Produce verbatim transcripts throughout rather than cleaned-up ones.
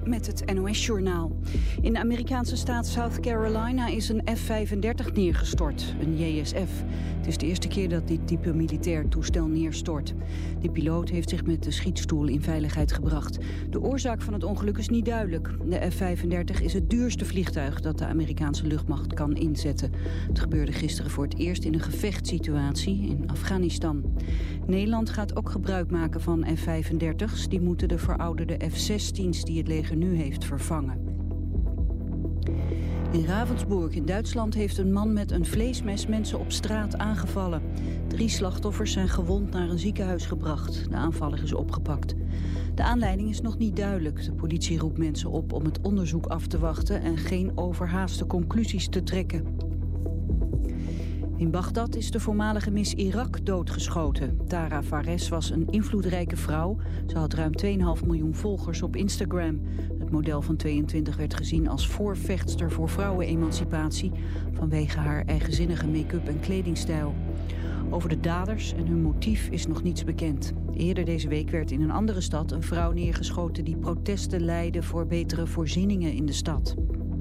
met het N O S-journaal. In de Amerikaanse staat South Carolina is een F vijfendertig neergestort, een J S F. Het is de eerste keer dat dit type militair toestel neerstort. De piloot heeft zich met de schietstoel in veiligheid gebracht. De oorzaak van het ongeluk is niet duidelijk. De F vijfendertig is het duurste vliegtuig dat de Amerikaanse luchtmacht kan inzetten. Het gebeurde gisteren voor het eerst in een gevechtssituatie in Afghanistan. Nederland gaat ook gebruik maken van F vijfendertig's. Die moeten de verouderde F zestien's die het leger nu heeft vervangen. In Ravensburg in Duitsland heeft een man met een vleesmes mensen op straat aangevallen. Drie slachtoffers zijn gewond naar een ziekenhuis gebracht. De aanvaller is opgepakt. De aanleiding is nog niet duidelijk. De politie roept mensen op om het onderzoek af te wachten en geen overhaaste conclusies te trekken. In Bagdad is de voormalige Miss Irak doodgeschoten. Tara Fares was een invloedrijke vrouw. Ze had ruim twee komma vijf miljoen volgers op Instagram. Het model van tweeëntwintig werd gezien als voorvechtster voor vrouwenemancipatie vanwege haar eigenzinnige make-up en kledingstijl. Over de daders en hun motief is nog niets bekend. Eerder deze week werd in een andere stad een vrouw neergeschoten die protesten leidde voor betere voorzieningen in de stad.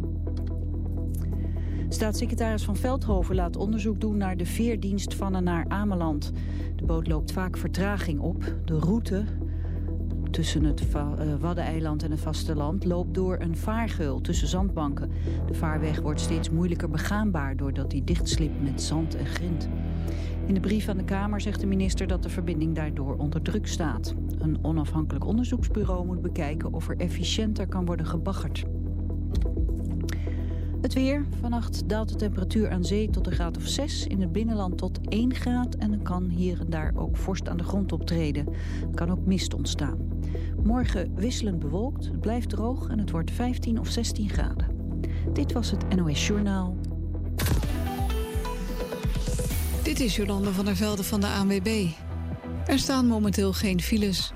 Staatssecretaris Van Veldhoven laat onderzoek doen naar de veerdienst van en naar Ameland. De boot loopt vaak vertraging op. De route tussen het Waddeneiland en het vasteland loopt door een vaargeul tussen zandbanken. De vaarweg wordt steeds moeilijker begaanbaar doordat die dichtslipt met zand en grind. In de brief aan de Kamer zegt de minister dat de verbinding daardoor onder druk staat. Een onafhankelijk onderzoeksbureau moet bekijken of er efficiënter kan worden gebaggerd. Het weer. Vannacht daalt de temperatuur aan zee tot een graad of zes. In het binnenland tot één graad. En er kan hier en daar ook vorst aan de grond optreden. Er kan ook mist ontstaan. Morgen wisselend bewolkt. Het blijft droog en het wordt vijftien of zestien graden. Dit was het N O S Journaal. Dit is Jolande van der Velde van de A N W B. Er staan momenteel geen files.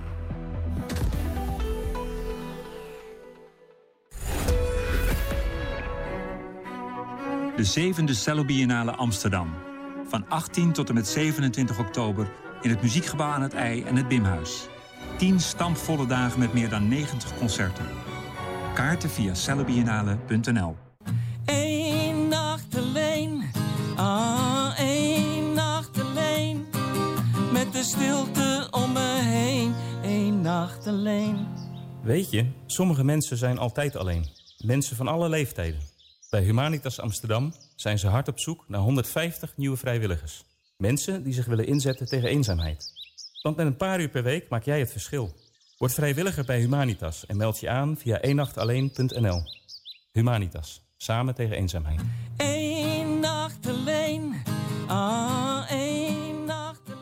De zevende Cello Biennale Amsterdam. Van achttien tot en met zevenentwintig oktober in het Muziekgebouw aan het IJ en het Bimhuis. tien stampvolle dagen met meer dan negentig concerten. Kaarten via cello biennale punt n l. Eén nacht alleen, ah, één nacht alleen. Met de stilte om me heen, één nacht alleen. Weet je, sommige mensen zijn altijd alleen. Mensen van alle leeftijden. Bij Humanitas Amsterdam zijn ze hard op zoek naar honderdvijftig nieuwe vrijwilligers. Mensen die zich willen inzetten tegen eenzaamheid. Want met een paar uur per week maak jij het verschil. Word vrijwilliger bij Humanitas en meld je aan via één nacht alleen punt n l. Humanitas, samen tegen eenzaamheid. Eén nacht alleen, ah, één nacht alleen.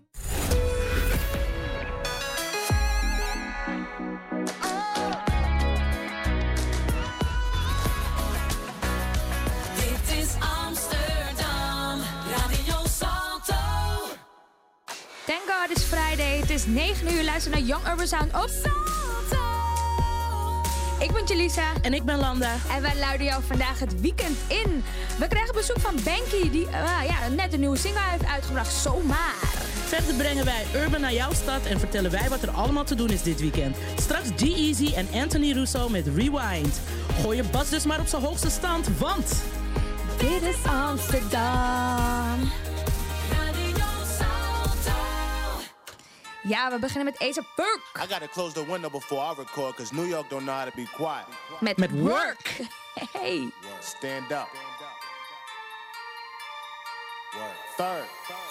Thank God it's Friday. Het is negen uur. Luister naar Young Urban Sound op Salto. Ik ben Jelisa. En ik ben Landa. En wij luiden jou vandaag het weekend in. We krijgen bezoek van Banky, die uh, ja, net een nieuwe single heeft uitgebracht. Zomaar. Verder brengen wij Urban naar jouw stad en vertellen wij wat er allemaal te doen is dit weekend. Straks G-Eazy en Anthony Russo met Rewind. Gooi je bas dus maar op zijn hoogste stand, want... Dit is Amsterdam. Ja, we beginnen met A$AP Ferg. I gotta close the window before I record, cause New York don't know how to be quiet. Met, met work. Hey. Word. Stand up. Word. Third.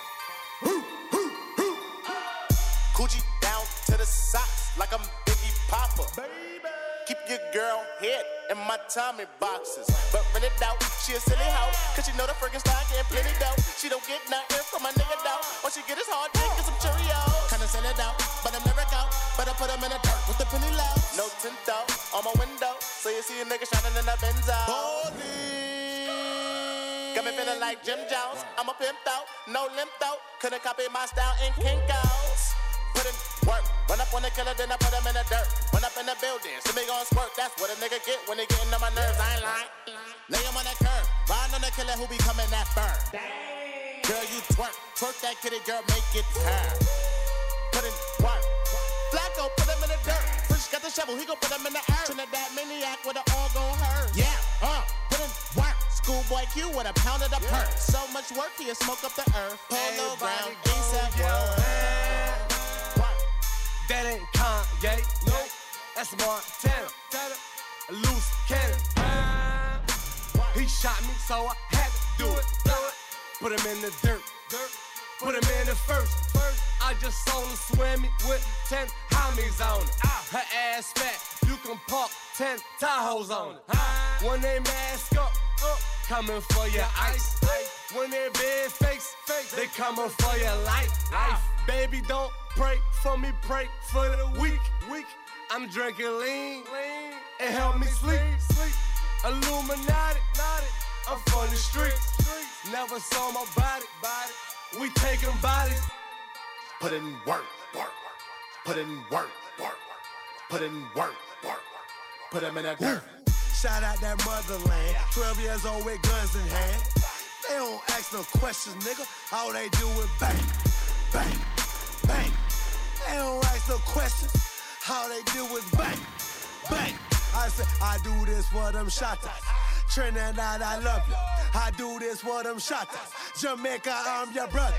Coochie down to the socks like I'm Biggie Popper. Baby. Keep your girl head in my Tommy boxes. But rent it out, she a silly hoe. Cause she know the friggin' style getting plenty dough. She don't get nothing from my nigga though. All she get is hard dick and some Cheerios. Kinda send it out, but I'm never out. Better put them in the dirt with the penny low. No tint though, on my window. So you see a nigga shining in the Benzo. Holy. Got me feeling like Jim Jones. I'm a pimp though, no limp though. Couldn't copy my style in Kinko's. Put in work, run up on the killer, then I put him in the dirt. Run up in the building, see me gon' squirt. That's what a nigga get when they getting on my nerves. I ain't lying. Lay him on that curb, ride on the killer who be coming that burn. Girl, you twerk, twerk that kitty, girl, make it turn. Put in work, Flacco, put him in the dirt. Fresh got the shovel, he gon' put him in the earth. Trinidad maniac with an all gon' hurt. Yeah, uh, put in work. Schoolboy Q with a pound of the yeah. perk. So much work, he'll smoke up the earth. Polo ground, ASAP world. That ain't Kanye, no, that's Montana. A loose cannon. He shot me, so I had to do it. Put him in the dirt. Put him in the first. I just saw her swimming with ten homies on it. Her ass fat, you can park ten Tahoes on it. When they mask up, coming for your ice. When they bed face, they coming for your life. Baby, don't pray for me, pray for the weak. I'm drinking lean, it help me sleep. Illuminati, I'm from the streets. Never saw my body, we taking bodies. Put in work, work, put in work, work, put in work, work, put him in that dirt. Shout out that motherland, twelve years old with guns in hand. They don't ask no questions, nigga. All they do is bang, bang, bang. They don't ask no questions. All they do is bang, bang. I say, I do this for them shotters. Trinidad, I love you. I do this for them shotters. Jamaica, I'm your brother.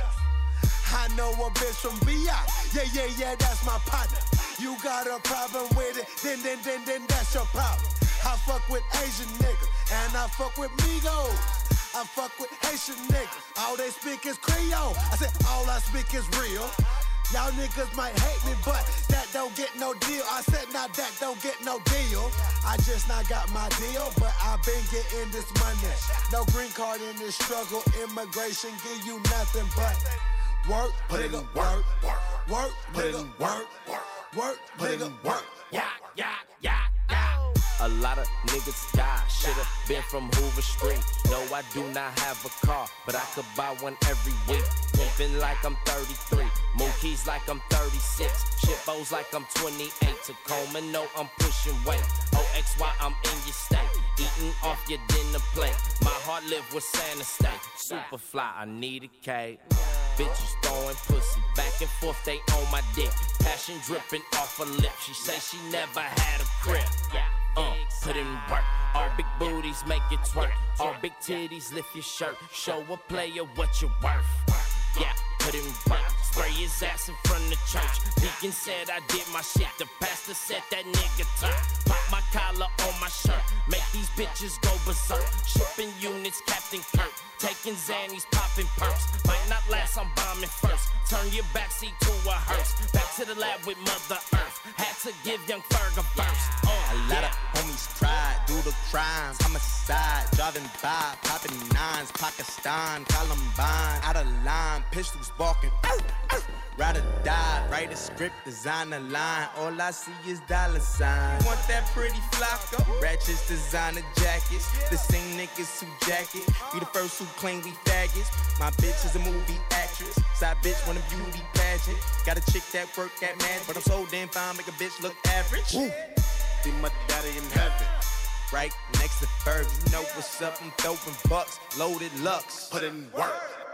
I know a bitch from V I. Yeah, yeah, yeah, that's my partner. You got a problem with it, then, then, then, then that's your problem. I fuck with Asian niggas, and I fuck with Migos. I fuck with Haitian niggas. All they speak is Creole. I said, all I speak is real. Y'all niggas might hate me, but that don't get no deal. I said, nah, that don't get no deal. I just not got my deal, but I been getting this money. No green card in this struggle. Immigration give you nothing but work, put nigga, in work, work, work, put nigga, in work, work, work, put nigga, in work. Yeah, yeah, yeah, yeah. A lot of niggas die, should've been from Hoover Street. No, I do not have a car, but I could buy one every week. Pimpin' like I'm thirty-three, Mookie's like I'm thirty-six, Shippo's like I'm twenty-eight. Tacoma, no, I'm pushing weight. O X Y, I'm in your state, eating off your dinner plate. My heart live with Santa State. Superfly, I need a cake. Bitches throwing pussy back and forth, they on my dick. Passion dripping off her lip. She say she never had a crib. Uh, put in work. All big booties make it twerk. All big titties lift your shirt. Show a player what you're worth. Yeah, put in work. Spray his ass in front of church. Deacon said I did my shit. The pastor said that nigga turn. Pop my collar on my shirt. Make these bitches go berserk. Shipping units, Captain Kirk. Taking Xannies, popping perks. Might not last, I'm bombing first. Turn your backseat to a hearse. Back to the lab with Mother Earth. Had to give young Ferg a verse. Uh, a lot yeah. of homies tried, do the crimes. Homicide, driving by, popping nines. Pakistan, Columbine, out of line. Pistols barking. Ow, ow. Ride or die, write a script, design a line. All I see is dollar signs. Want that pretty flocko? Ratchets, designer jackets. The same niggas who jacket. We the first who claim we faggots. My bitch is a movie actress. Side bitch want a beauty pageant. Got a chick that work at man, but I'm so damn fine, make a bitch look average. Woo. See my daddy in heaven. Right next to Ferg, you know what's up, I'm throwing bucks. Loaded Lux. Put in work.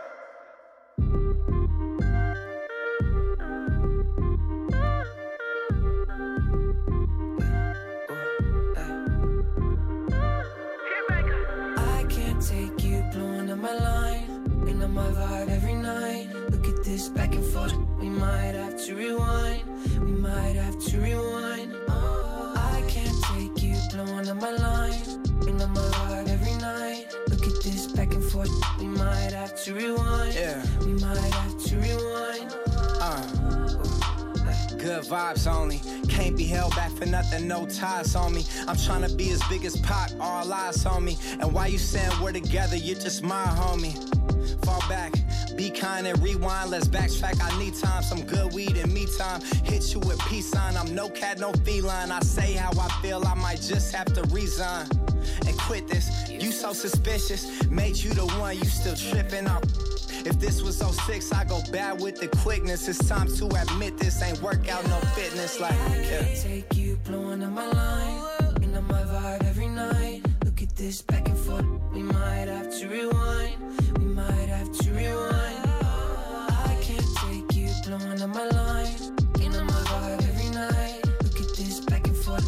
My line, and on my vibe every night. Look at this back and forth. We might have to rewind. We might have to rewind. Oh, I can't take you blowing on my line, and on my vibe every night. Look at this back and forth. We might have to rewind. Yeah. We might have to rewind. Uh. Good vibes only. Can't be held back for nothing, no ties on me. I'm trying to be as big as Pac, all eyes on me. And while you saying we're together, you're just my homie. Fall back, be kind and rewind. Let's backtrack, I need time, some good weed and me time. Hit you with peace sign, I'm no cat, no feline. I say how I feel, I might just have to resign and quit this. You so suspicious, made you the one, you still tripping off. If this was oh six, I go bad with the quickness. It's time to admit this ain't workout, no fitness. Like, I yeah. can't take you blowing on my line, and on my vibe every night. Look at this back and forth. We might have to rewind. We might have to rewind. I can't take you blowing on my line, and on my vibe every night. Look at this back and forth.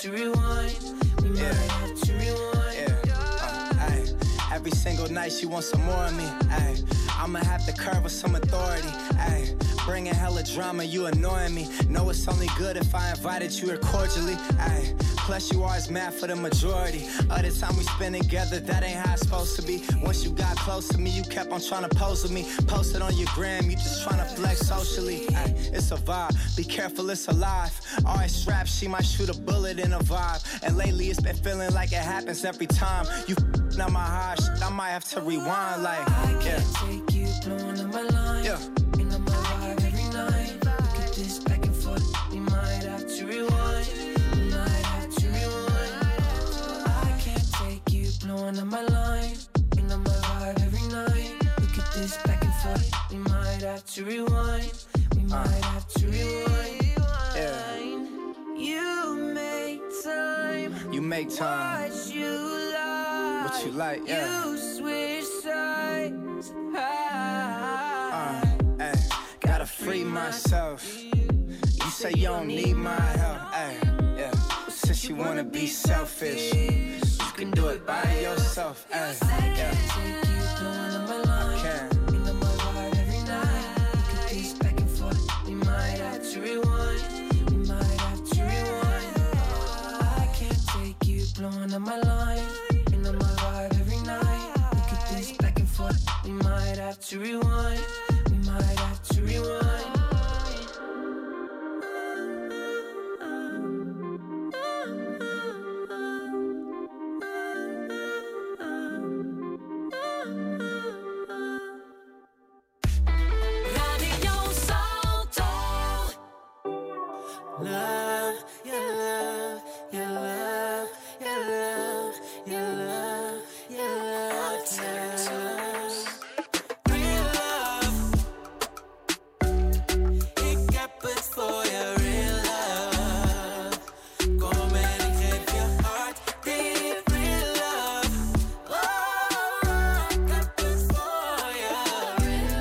to rewind. We might Yeah. have to rewind. Yeah. Uh, ay. Every single night she wants some more of me. Ay. I'ma have to curve with some authority. Ay. Bringing hella drama, you annoying me. Know it's only good if I invited you here cordially. Ay. Plus you always mad for the majority of the time we spend together. That ain't how it's supposed to be. Once you got close to me, you kept on trying to pose with me. Post it on your gram, you just trying to flex socially. Ay. It's a vibe, be careful, it's alive. Always strapped, she might shoot a bullet in a vibe. And lately it's been feeling like it happens every time. You f***ing up my high shit, I might have to rewind like, I can't yeah. take you blowing up my line. Yeah. In my vibe every night. Look at this back and forth. We might have to rewind. We might have to rewind. I can't take you blowing up my line. In my vibe every night. Look at this back and forth. We might have to rewind. We might have to rewind. Yeah. You make time. You make time. What you like. What you like, yeah. You switch sides. Uh, ay, gotta free myself. You say you don't need my help. Ay, yeah. Since you wanna be selfish, you can do it by yourself. Ay, yeah. I can. Blowing up my line, in my vibe every night. Look at this back and forth. We might have to rewind. We might have to rewind. Radio Salto. Love, yeah, love, yeah, love. Your love, your love, your love, love. Real love. Ik heb het voor je, real love. Kom en ik geef je hart, dit real love. Oh, ik heb het voor je, real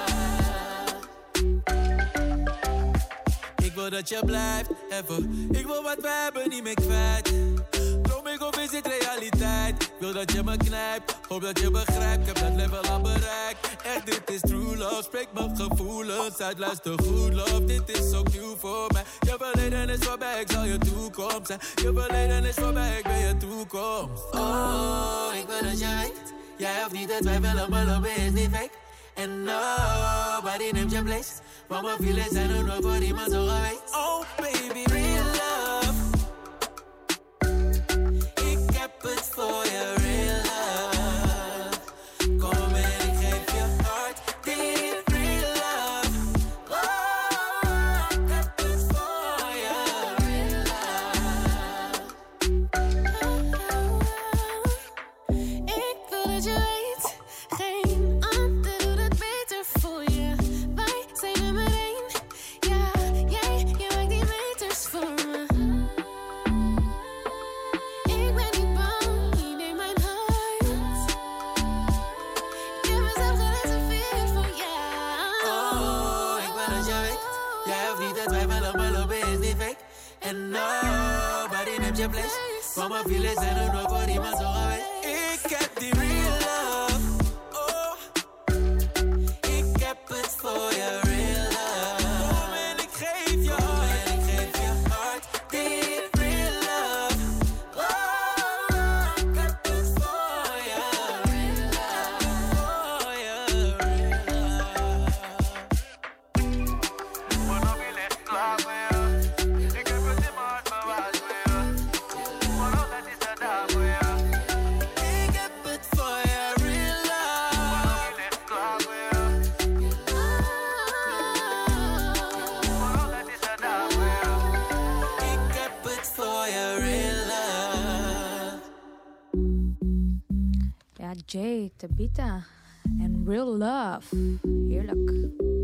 love. Ik wil dat je blijft, even. Ik wil wat we hebben niet meer kwijt. Of is dit realiteit? Ik wil dat je me knijpt, hoop dat je begrijpt. Ik heb dat level al bereikt. Echt, dit is true love. Spreek mijn gevoelens uit, luister goed love. Dit is ook nieuw voor mij. Je verleden is voorbij, ik zal je toekomst zijn. Je verleden is voorbij, ik ben je toekomst. Oh, ik wil dat je weet. Jij hoeft niet te twijfelen, maar lopen is niet fake. En nobody neemt je place. Want mijn feelings zijn er nooit voor iemand zo geweest. Oh baby, real love. It's for your real love. Kom en ik geef je hart, dit real love. Oh, ik heb het voor je, real love. Ik wil dat je weet, geen ander doet het beter voor je. Wij zijn nummer één, ja, jij, je maakt die meters voor me. And nobody neemt je place. Want mijn feelings zijn er nooit voor iemand zo geweest. Ik heb die real love. Oh, ik heb het voor je real love. Kom en ik geef je hart. Kom en ik geef je hart. Dit real love. Oh, ik heb het voor je real love. Voor je real love. Maar nog niet echt klaar voor je. Jay, Tabita en Real Love. Heerlijk.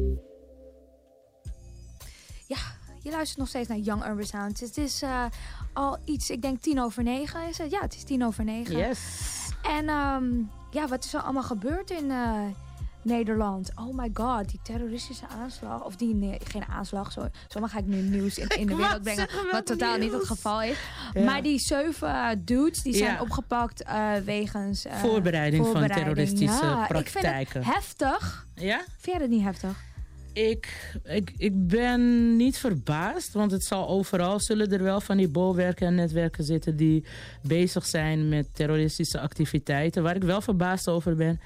Ja, je luistert nog steeds naar Young Urban Sound. Het is uh, al iets, ik denk tien over negen is het. Ja, het is tien over negen. Yes. En um, ja, wat is er allemaal gebeurd in uh, Nederland. Oh my god, die terroristische aanslag. Of die, nee, geen aanslag. Zo, zomaar ga ik nu nieuws in, in de wereld brengen. Wat totaal nieuws. Niet het geval is. Ja. Maar die zeven uh, dudes, die zijn ja. opgepakt uh, wegens... Uh, voorbereiding, voorbereiding van terroristische ja, praktijken. Ik vind het heftig. Ja? Vind jij dat niet heftig? Ik, ik, ik ben niet verbaasd, want het zal overal zullen er wel van die bolwerken en netwerken zitten die bezig zijn met terroristische activiteiten. Waar ik wel verbaasd over ben,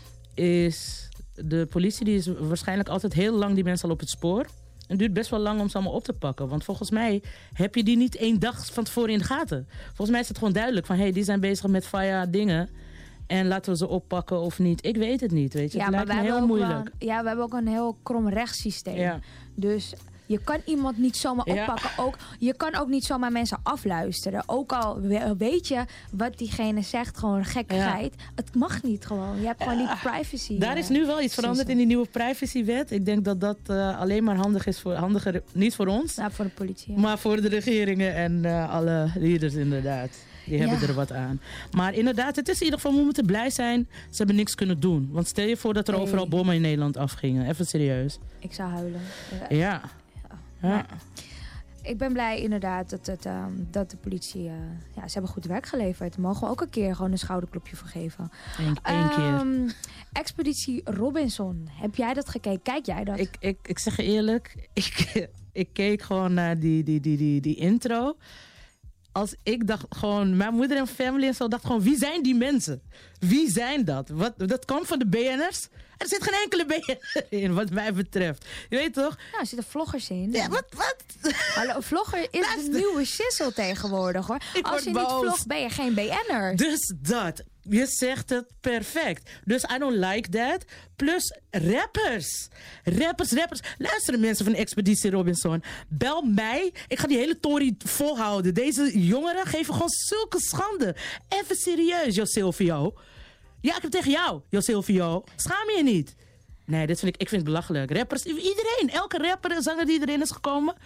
is de politie die is waarschijnlijk altijd heel lang die mensen al op het spoor. Het duurt best wel lang om ze allemaal op te pakken. Want volgens mij heb je die niet één dag van tevoren in de gaten. Volgens mij is het gewoon duidelijk van, hé, hey, die zijn bezig met faya dingen. En laten we ze oppakken of niet. Ik weet het niet, weet je. Ja, het lijkt maar me heel moeilijk. Een, ja, we hebben ook een heel krom rechtssysteem. Ja. Dus je kan iemand niet zomaar oppakken. Ja. Ook, je kan ook niet zomaar mensen afluisteren. Ook al weet je wat diegene zegt, gewoon gekkigheid. Ja. Het mag niet gewoon. Je hebt gewoon die privacy. Daar is nu wel iets veranderd in die nieuwe privacywet. Ik denk dat dat uh, alleen maar handig is voor, handiger, niet voor ons. Nou, voor de politie. Ja. Maar voor de regeringen en uh, alle leaders inderdaad. Die hebben ja. er wat aan. Maar inderdaad, het is in ieder geval, we moeten blij zijn. Ze hebben niks kunnen doen. Want stel je voor dat er hey. overal bommen in Nederland afgingen. Even serieus. Ik zou huilen. Ja. ja. ja. ja. Ik ben blij inderdaad dat, het, um, dat de politie... Uh, ja, ze hebben goed werk geleverd. Daar mogen we ook een keer gewoon een schouderklopje voor geven. Eén, één um, keer. Expeditie Robinson. Heb jij dat gekeken? Kijk jij dat? Ik, ik, ik zeg je eerlijk. Ik, ik keek gewoon naar die, die, die, die, die intro... Als ik dacht gewoon, mijn moeder en family en zo dacht gewoon, wie zijn die mensen? Wie zijn dat? Wat, dat komt van de B N'ers? Er zit geen enkele B N'er in, wat mij betreft. Je weet toch? Ja, er zitten vloggers in. Ja, wat? wat? Hallo, vlogger is Luister. de nieuwe shizzle tegenwoordig, hoor. Ik Als je boos. niet vlogt, ben je geen B N'er. Dus dat. Je zegt het perfect. Dus I don't like that. Plus rappers. Rappers, rappers. Luister mensen van Expeditie Robinson. Bel mij. Ik ga die hele tory volhouden. Deze jongeren geven gewoon zulke schande. Even serieus, Jo Silvio. Ja, ik heb tegen jou, Jo Silvio. Schaam je niet? Nee, dit vind ik, ik vind het belachelijk. Rappers, iedereen. Elke rapper en zanger die erin is gekomen...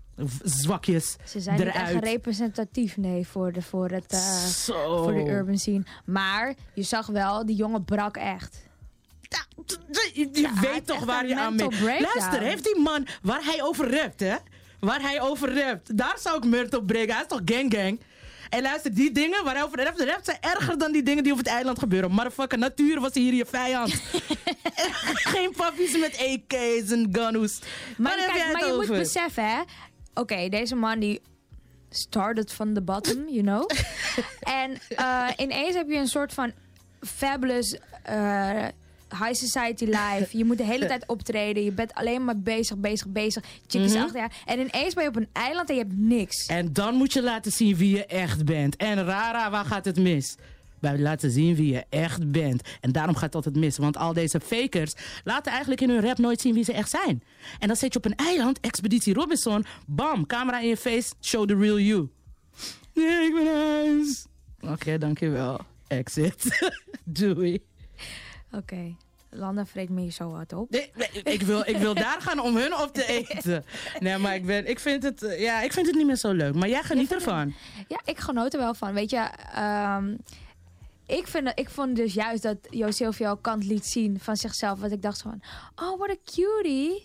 zwakjes Ze zijn eruit. niet echt representatief, nee, voor de, voor, het, uh, voor de urban scene. Maar je zag wel, die jongen brak echt. Ja, je je ja, weet toch waar je aan mee... Luister, heeft die man waar hij over rapt, hè? Waar hij over rapt. Daar zou ik Murt op breken. Hij is toch gang gang? En luister, die dingen waar hij over rapt, rapt zijn erger dan die dingen die op het eiland gebeuren. Motherfucker, natuur was hier je vijand. Geen pappies met A K's en gunnus. Maar, kijk, maar je moet beseffen, hè. Oké, okay, deze man die started from the bottom, you know. En uh, ineens heb je een soort van fabulous uh, high society life. Je moet de hele tijd optreden. Je bent alleen maar bezig, bezig, bezig. Chickies mm-hmm. achter je. En ineens ben je op een eiland en je hebt niks. En dan moet je laten zien wie je echt bent. En Rara, waar gaat het mis? Wij laten zien wie je echt bent. En daarom gaat het altijd mis. Want al deze fakers laten eigenlijk in hun rap nooit zien wie ze echt zijn. En dan zit je op een eiland, Expeditie Robinson. Bam, camera in je face, show the real you. Nee, ik ben huis. Oké, okay, dankjewel. Exit. Doei. Oké. Okay. Landa vreet me hier zo hard op. Nee, nee, ik, wil, ik wil daar gaan om hun op te eten. Nee, maar ik, ben, ik, vind het, ja, ik vind het niet meer zo leuk. Maar jij geniet ervan. Ja, ik genoot er wel van. Weet je... Um, Ik, vind, ik vond dus juist dat Jo Silvio kant liet zien van zichzelf. Wat ik dacht van, oh, what a cutie.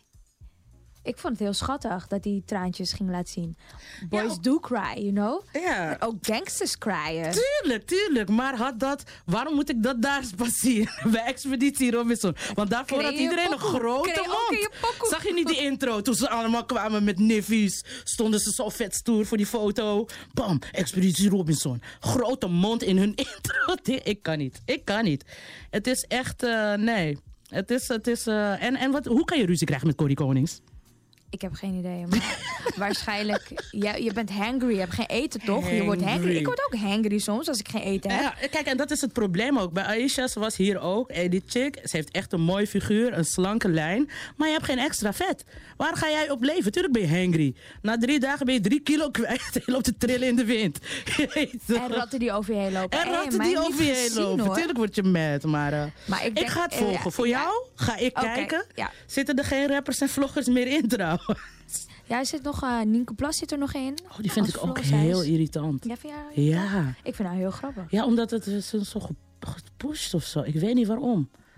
Ik vond het heel schattig dat hij traantjes ging laten zien. Boys ja, do cry, you know? Ja. Ook gangsters cryen. Tuurlijk, tuurlijk. Maar had dat... Waarom moet ik dat daar pas zien? Bij Expeditie Robinson. Want daarvoor had iedereen een grote mond. Zag je niet die intro? Toen ze allemaal kwamen met niffies. Stonden ze zo vet stoer voor die foto. Bam, Expeditie Robinson. Grote mond in hun intro. Ik kan niet. Ik kan niet. Het is echt... Uh, nee. Het is... Het is uh, en en wat, hoe kan je ruzie krijgen met Corrie Konings? Ik heb geen idee, maar waarschijnlijk... Je, je bent hangry, je hebt geen eten, toch? Hangry. Je wordt hangry. Ik word ook hangry soms als ik geen eten heb. Ja, kijk, en dat is het probleem ook. Bij Aisha, ze was hier ook. En die chick, ze heeft echt een mooie figuur, een slanke lijn. Maar je hebt geen extra vet. Waar ga jij op leven? Tuurlijk ben je hangry. Na drie dagen ben je drie kilo kwijt. Je loopt te trillen in de wind. En ratten die over je heen lopen. En ratten hey, die over je heen lopen. Hoor. Tuurlijk word je mad, maar... Uh, maar ik, denk, ik ga het volgen. Uh, Voor ja. jou ga ik okay, kijken. Ja. Zitten er geen rappers en vloggers meer in trouwens? Ja, er zit nog... Uh, Nienke Plas zit er nog in. Oh, die vind ik ook heel irritant. Ja, vind jij ja. Ik vind haar heel grappig. Ja, omdat het is zo gepusht of zo. Ik weet niet waarom.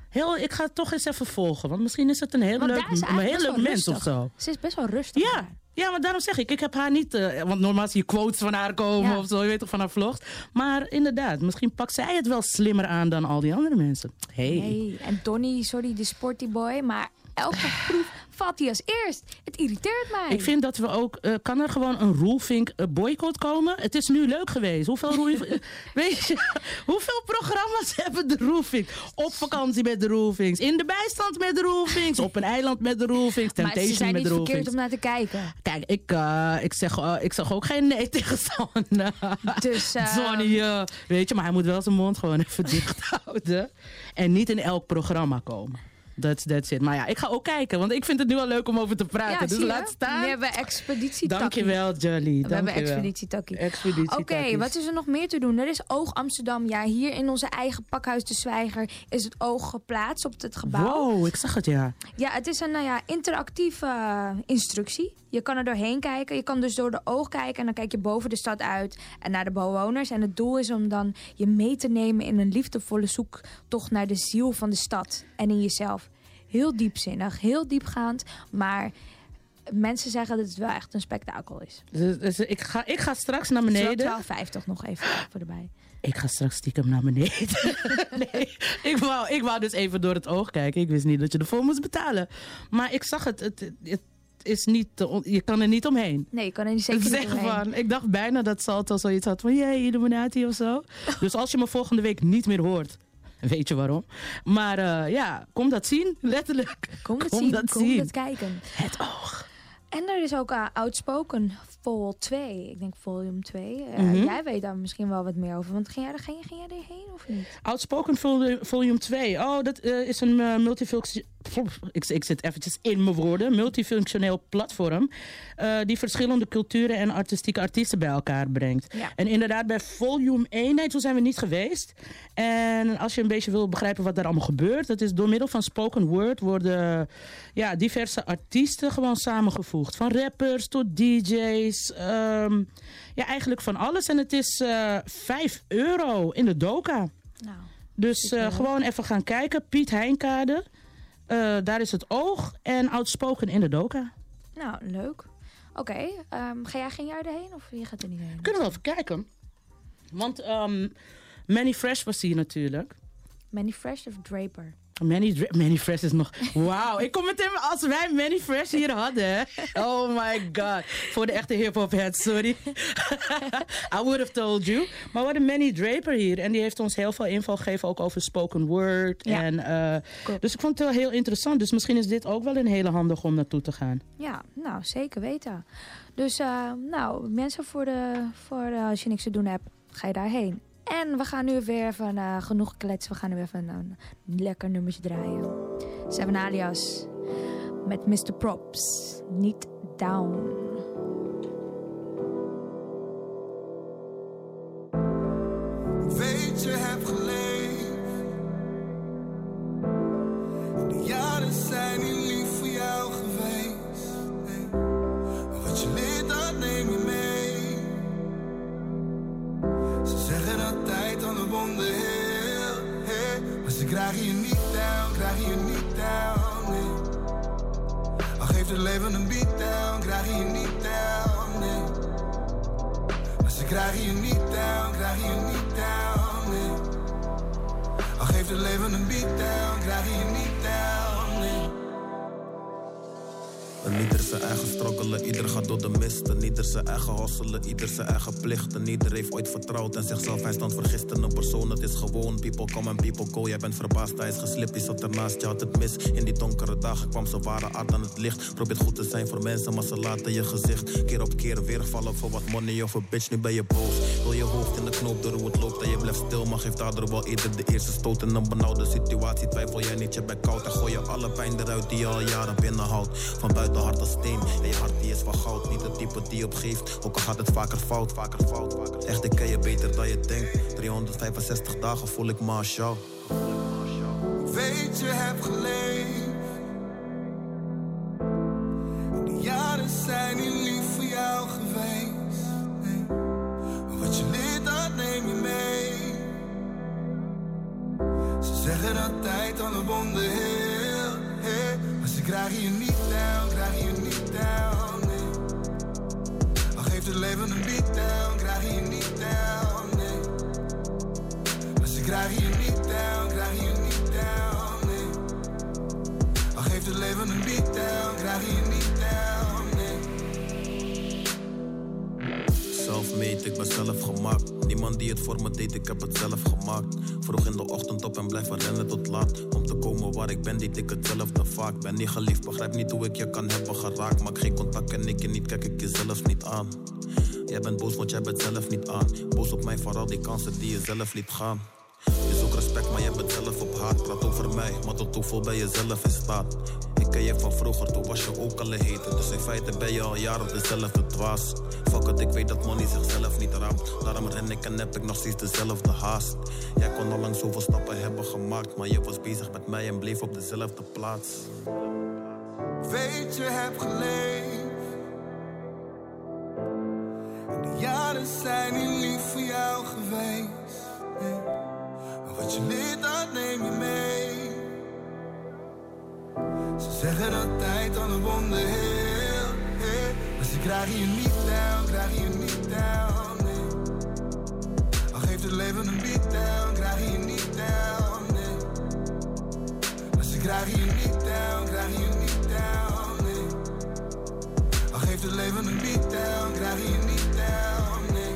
Heel, ik ga het toch eens even volgen. Want misschien is het een heel Want leuk, daar is een eigenlijk heel best leuk wel mens of rustig. zo. Ze is best wel rustig. Ja, daar. ja, maar daarom zeg ik, ik heb haar niet... Uh, want normaal zie je quotes van haar komen Ja. of zo, je weet toch, van haar vlogs. Maar inderdaad, misschien pakt zij het wel slimmer aan dan al die andere mensen. Hey. Nee, en Donnie, sorry, de sporty boy, maar elke proef valt hij als eerst. Het irriteert mij. Ik vind dat we ook... Uh, kan er gewoon een Roelvink uh, boycott komen? Het is nu leuk geweest. Hoeveel, Roel, weet je, hoeveel programma's hebben de Roelvink? Op vakantie met de Roelvinks. In de bijstand met de Roelvinks. Op een eiland met de Roelvinks. Maar ze Temptation zijn met niet de verkeerd Roelvinks. om naar te kijken. Kijk, ik, uh, ik, zeg, uh, ik zeg ook geen nee tegen Sanne. Dus, uh, Sonny, uh, weet je, maar hij moet wel zijn mond gewoon even dicht houden. En niet in elk programma komen. That's, that's it. Maar ja, ik ga ook kijken, want ik vind het nu al leuk om over te praten. Ja, dus zie je? laat staan. Nu hebben we Expeditie Takkie. Dankjewel, Jolly. We hebben Expeditie Takkie. Expeditie Oké, okay, wat is er nog meer te doen? Er is Oog Amsterdam. Ja, hier in onze eigen pakhuis De Zwijger is het Oog geplaatst op het gebouw. Wow, ik zag het, ja. Ja, het is een nou ja, interactieve uh, instructie. Je kan er doorheen kijken. Je kan dus door de oog kijken en dan kijk je boven de stad uit en naar de bewoners. En het doel is om dan je mee te nemen in een liefdevolle zoektocht naar de ziel van de stad en in jezelf. Heel diepzinnig, heel diepgaand, maar mensen zeggen dat het wel echt een spektakel is. Dus, dus ik, ga, ik ga straks naar beneden. twaalf vijftig nog even voor erbij. Ik ga straks stiekem naar beneden. nee, ik wou, ik wou dus even door het oog kijken. Ik wist niet dat je ervoor moest betalen. Maar ik zag het, het, het is niet, te, je kan er niet omheen. Nee, je kan er niet zeker niet omheen. Van, ik dacht bijna dat Salto zoiets had van, jee, Illuminati of zo. Dus als je me volgende week niet meer hoort, weet je waarom. Maar uh, ja, kom dat zien, letterlijk. Kom dat kom zien, dat kom zien. dat kijken. Het oog. En er is ook uh, Outspoken Vol twee. Ik denk volume twee. Uh, Mm-hmm. Jij weet daar misschien wel wat meer over. Want ging jij er, ging, ging jij erheen of niet? Outspoken vol, volume twee. Oh, dat uh, is een uh, multifunctie... Ik, ik zit eventjes in mijn woorden. Multifunctioneel platform. Uh, die verschillende culturen en artistieke artiesten bij elkaar brengt. Ja. En inderdaad bij volume één, nee, toen zijn we niet geweest. En als je een beetje wil begrijpen wat daar allemaal gebeurt. Dat is door middel van spoken word worden ja, diverse artiesten gewoon samengevoegd. Van rappers tot D J's. Um, ja, eigenlijk van alles. En het is uh, vijf euro in de Doka. Nou, dus uh, gewoon even gaan kijken. Piet Heinkade. Uh, daar is het oog. En Outspoken in de Doka. Nou, leuk. Oké, okay, um, ga jij geen jaar erheen of je gaat er niet heen? Kunnen we wel even kijken. Want um, Manny Fresh was hier natuurlijk. Manny Fresh of Draper? Manny, Dra- Manny Fresh is nog... Wauw, ik kom meteen... Als wij Manny Fresh hier hadden... Oh my god. Voor de echte hip-hop heads, sorry. I would have told you. Maar we hadden Manny Draper hier. En die heeft ons heel veel info gegeven. Ook over spoken word. Ja. En, uh, cool. Dus ik vond het wel heel interessant. Dus misschien is dit ook wel een hele handig om naartoe te gaan. Ja, nou, zeker weten. Dus, uh, nou, mensen voor de... Voor de, als je niks te doen hebt, ga je daarheen. En we gaan nu weer even uh, genoeg kletsen. We gaan nu even een, een lekker nummertje draaien. Seven Alias met mister Props. Niet down. Weet je, heb geleefd. De jaren zijn niet lief voor jou geweest. Nee. Maar wat je leert, dat neem je mee. Ze zeggen dat tijd aan de wonden heel, hey. Maar ze krijgen je niet down, krijgen je niet down, nee. Al geeft het leven een beatdown, krijgen je niet down, nee. Maar ze krijgen je niet down, krijgen je niet down, nee. Al geeft het leven een beatdown, krijgen je niet down, nee. En ieder zijn eigen struggelen, ieder gaat door de mist. En ieder zijn eigen hosselen, ieder zijn eigen plicht. En ieder heeft ooit vertrouwd en zichzelf hij stand vergist. Een persoon, het is gewoon people come and people go. Jij bent verbaasd, hij is geslipt, je zat ernaast, je had het mis. In die donkere dagen kwam zijn ware aard aan het licht. Probeer goed te zijn voor mensen, maar ze laten je gezicht keer op keer weer vallen voor wat money of een bitch. Nu ben je boos, wil je hoofd in de knoop door hoe het loopt. En je blijft stil, maar geeft daardoor wel ieder de eerste stoot. In een benauwde situatie twijfel jij niet, je bent koud. En gooi je alle pijn eruit die je al jaren binnenhoudt. Van buiten hart als steen, en je hart die is van goud. Niet het type die opgeeft, ook al gaat het vaker fout, vaker fout, vaker. Echt, ik ken je beter dan je denkt. driehonderdvijfenzestig dagen voel ik me als jou. Weet je, heb geleefd. De jaren zijn niet lief voor jou geweest, nee. Maar wat je leert, dat neem je mee. Ze zeggen dat altijd al een wonder heel, hey. Maar ze krijgen je niet down, krijgen je niet down, nee. Al geeft het leven een beatdown, krijgen je niet down, nee. Maar ze krijgen je niet down, krijgen je niet down, nee. Al geeft het leven een beatdown, krijgen je niet down, nee. Self-made, ik ben zelf gemaakt. Niemand die het voor me deed, ik heb het zelf gemaakt. Vroeg in de ochtend op en blijven rennen tot laat. Om te komen waar ik ben, deed ik hetzelfde vaak. Ben niet geliefd, begrijp niet hoe ik je kan hebben geraakt. Maak geen contact en ik je niet, kijk ik je zelfs niet aan. Jij bent boos, want jij bent zelf niet aan. Boos op mij voor al die kansen die je zelf liet gaan. Je zoekt respect, maar jij bent zelf op haat. Praat over mij, maar tot hoeveel ben je zelf in staat. Ik ken je van vroeger, toen was je ook al een hater. Dus in feite ben je al jaren dezelfde dwaas. Fuck it, ik weet dat money zichzelf niet raamt. Daarom ren ik en heb ik nog steeds dezelfde haast. Jij kon al lang zoveel stappen hebben gemaakt, maar je was bezig met mij en bleef op dezelfde plaats. Weet je, heb geleefd. En de jaren zijn niet lief voor jou geweest, nee. Maar wat je leert, dat neem je mee. Ze zeggen dat tijd al een wonder heel, hey. Maar ze krijgen je niet down, krijgen je niet down, nee. Al geeft het leven een beatdown, krijgen je niet down, nee. Maar ze krijgen je niet down, krijgen je niet down, nee. Al geeft het leven een beatdown, krijgen je niet down, nee.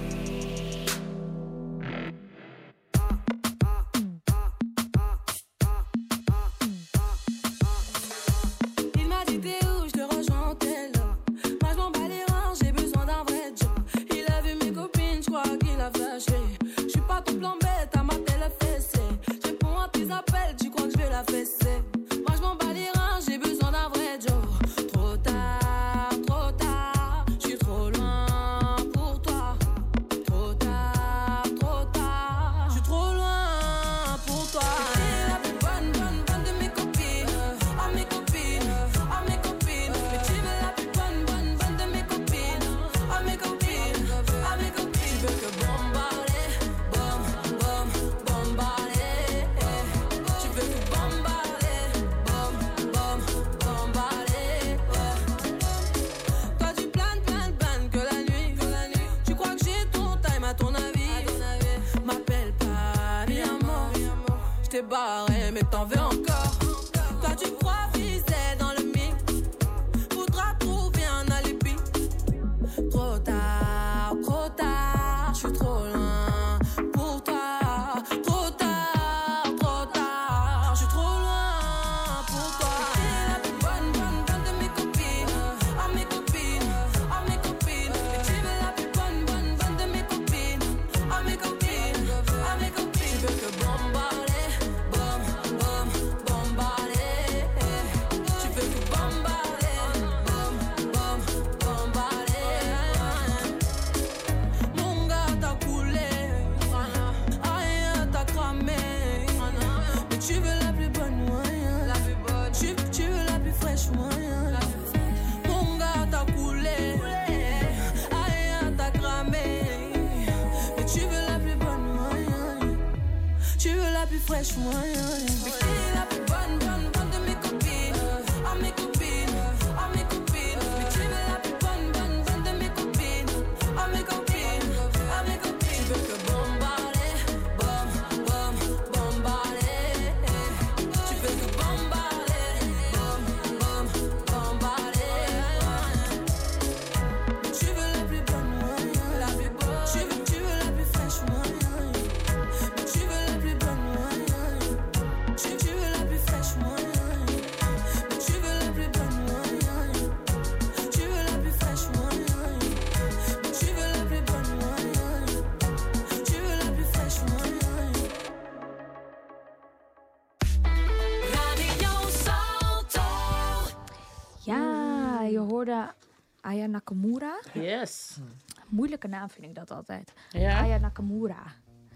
Aya Nakamura. Yes. Moeilijke naam vind ik dat altijd. Ja. Aya Nakamura.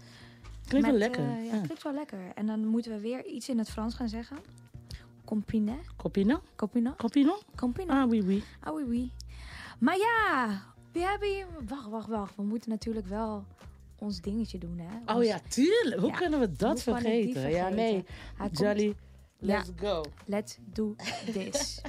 Klinkt wel lekker. Uh, ja, ja, klinkt wel lekker. En dan moeten we weer iets in het Frans gaan zeggen. Compine. Copino? Copino. Copino? Compino. Ah, oui, oui. Ah, oui, oui. Maar ja, we hebben hier... Wacht, wacht, wacht. We moeten natuurlijk wel ons dingetje doen, hè? Oh ja, tuurlijk. Hoe Ja. kunnen we dat Hoe kan ik die vergeten? Ja, vergeten? nee. Hij komt- Jolly, let's Ja. go. Let's do this.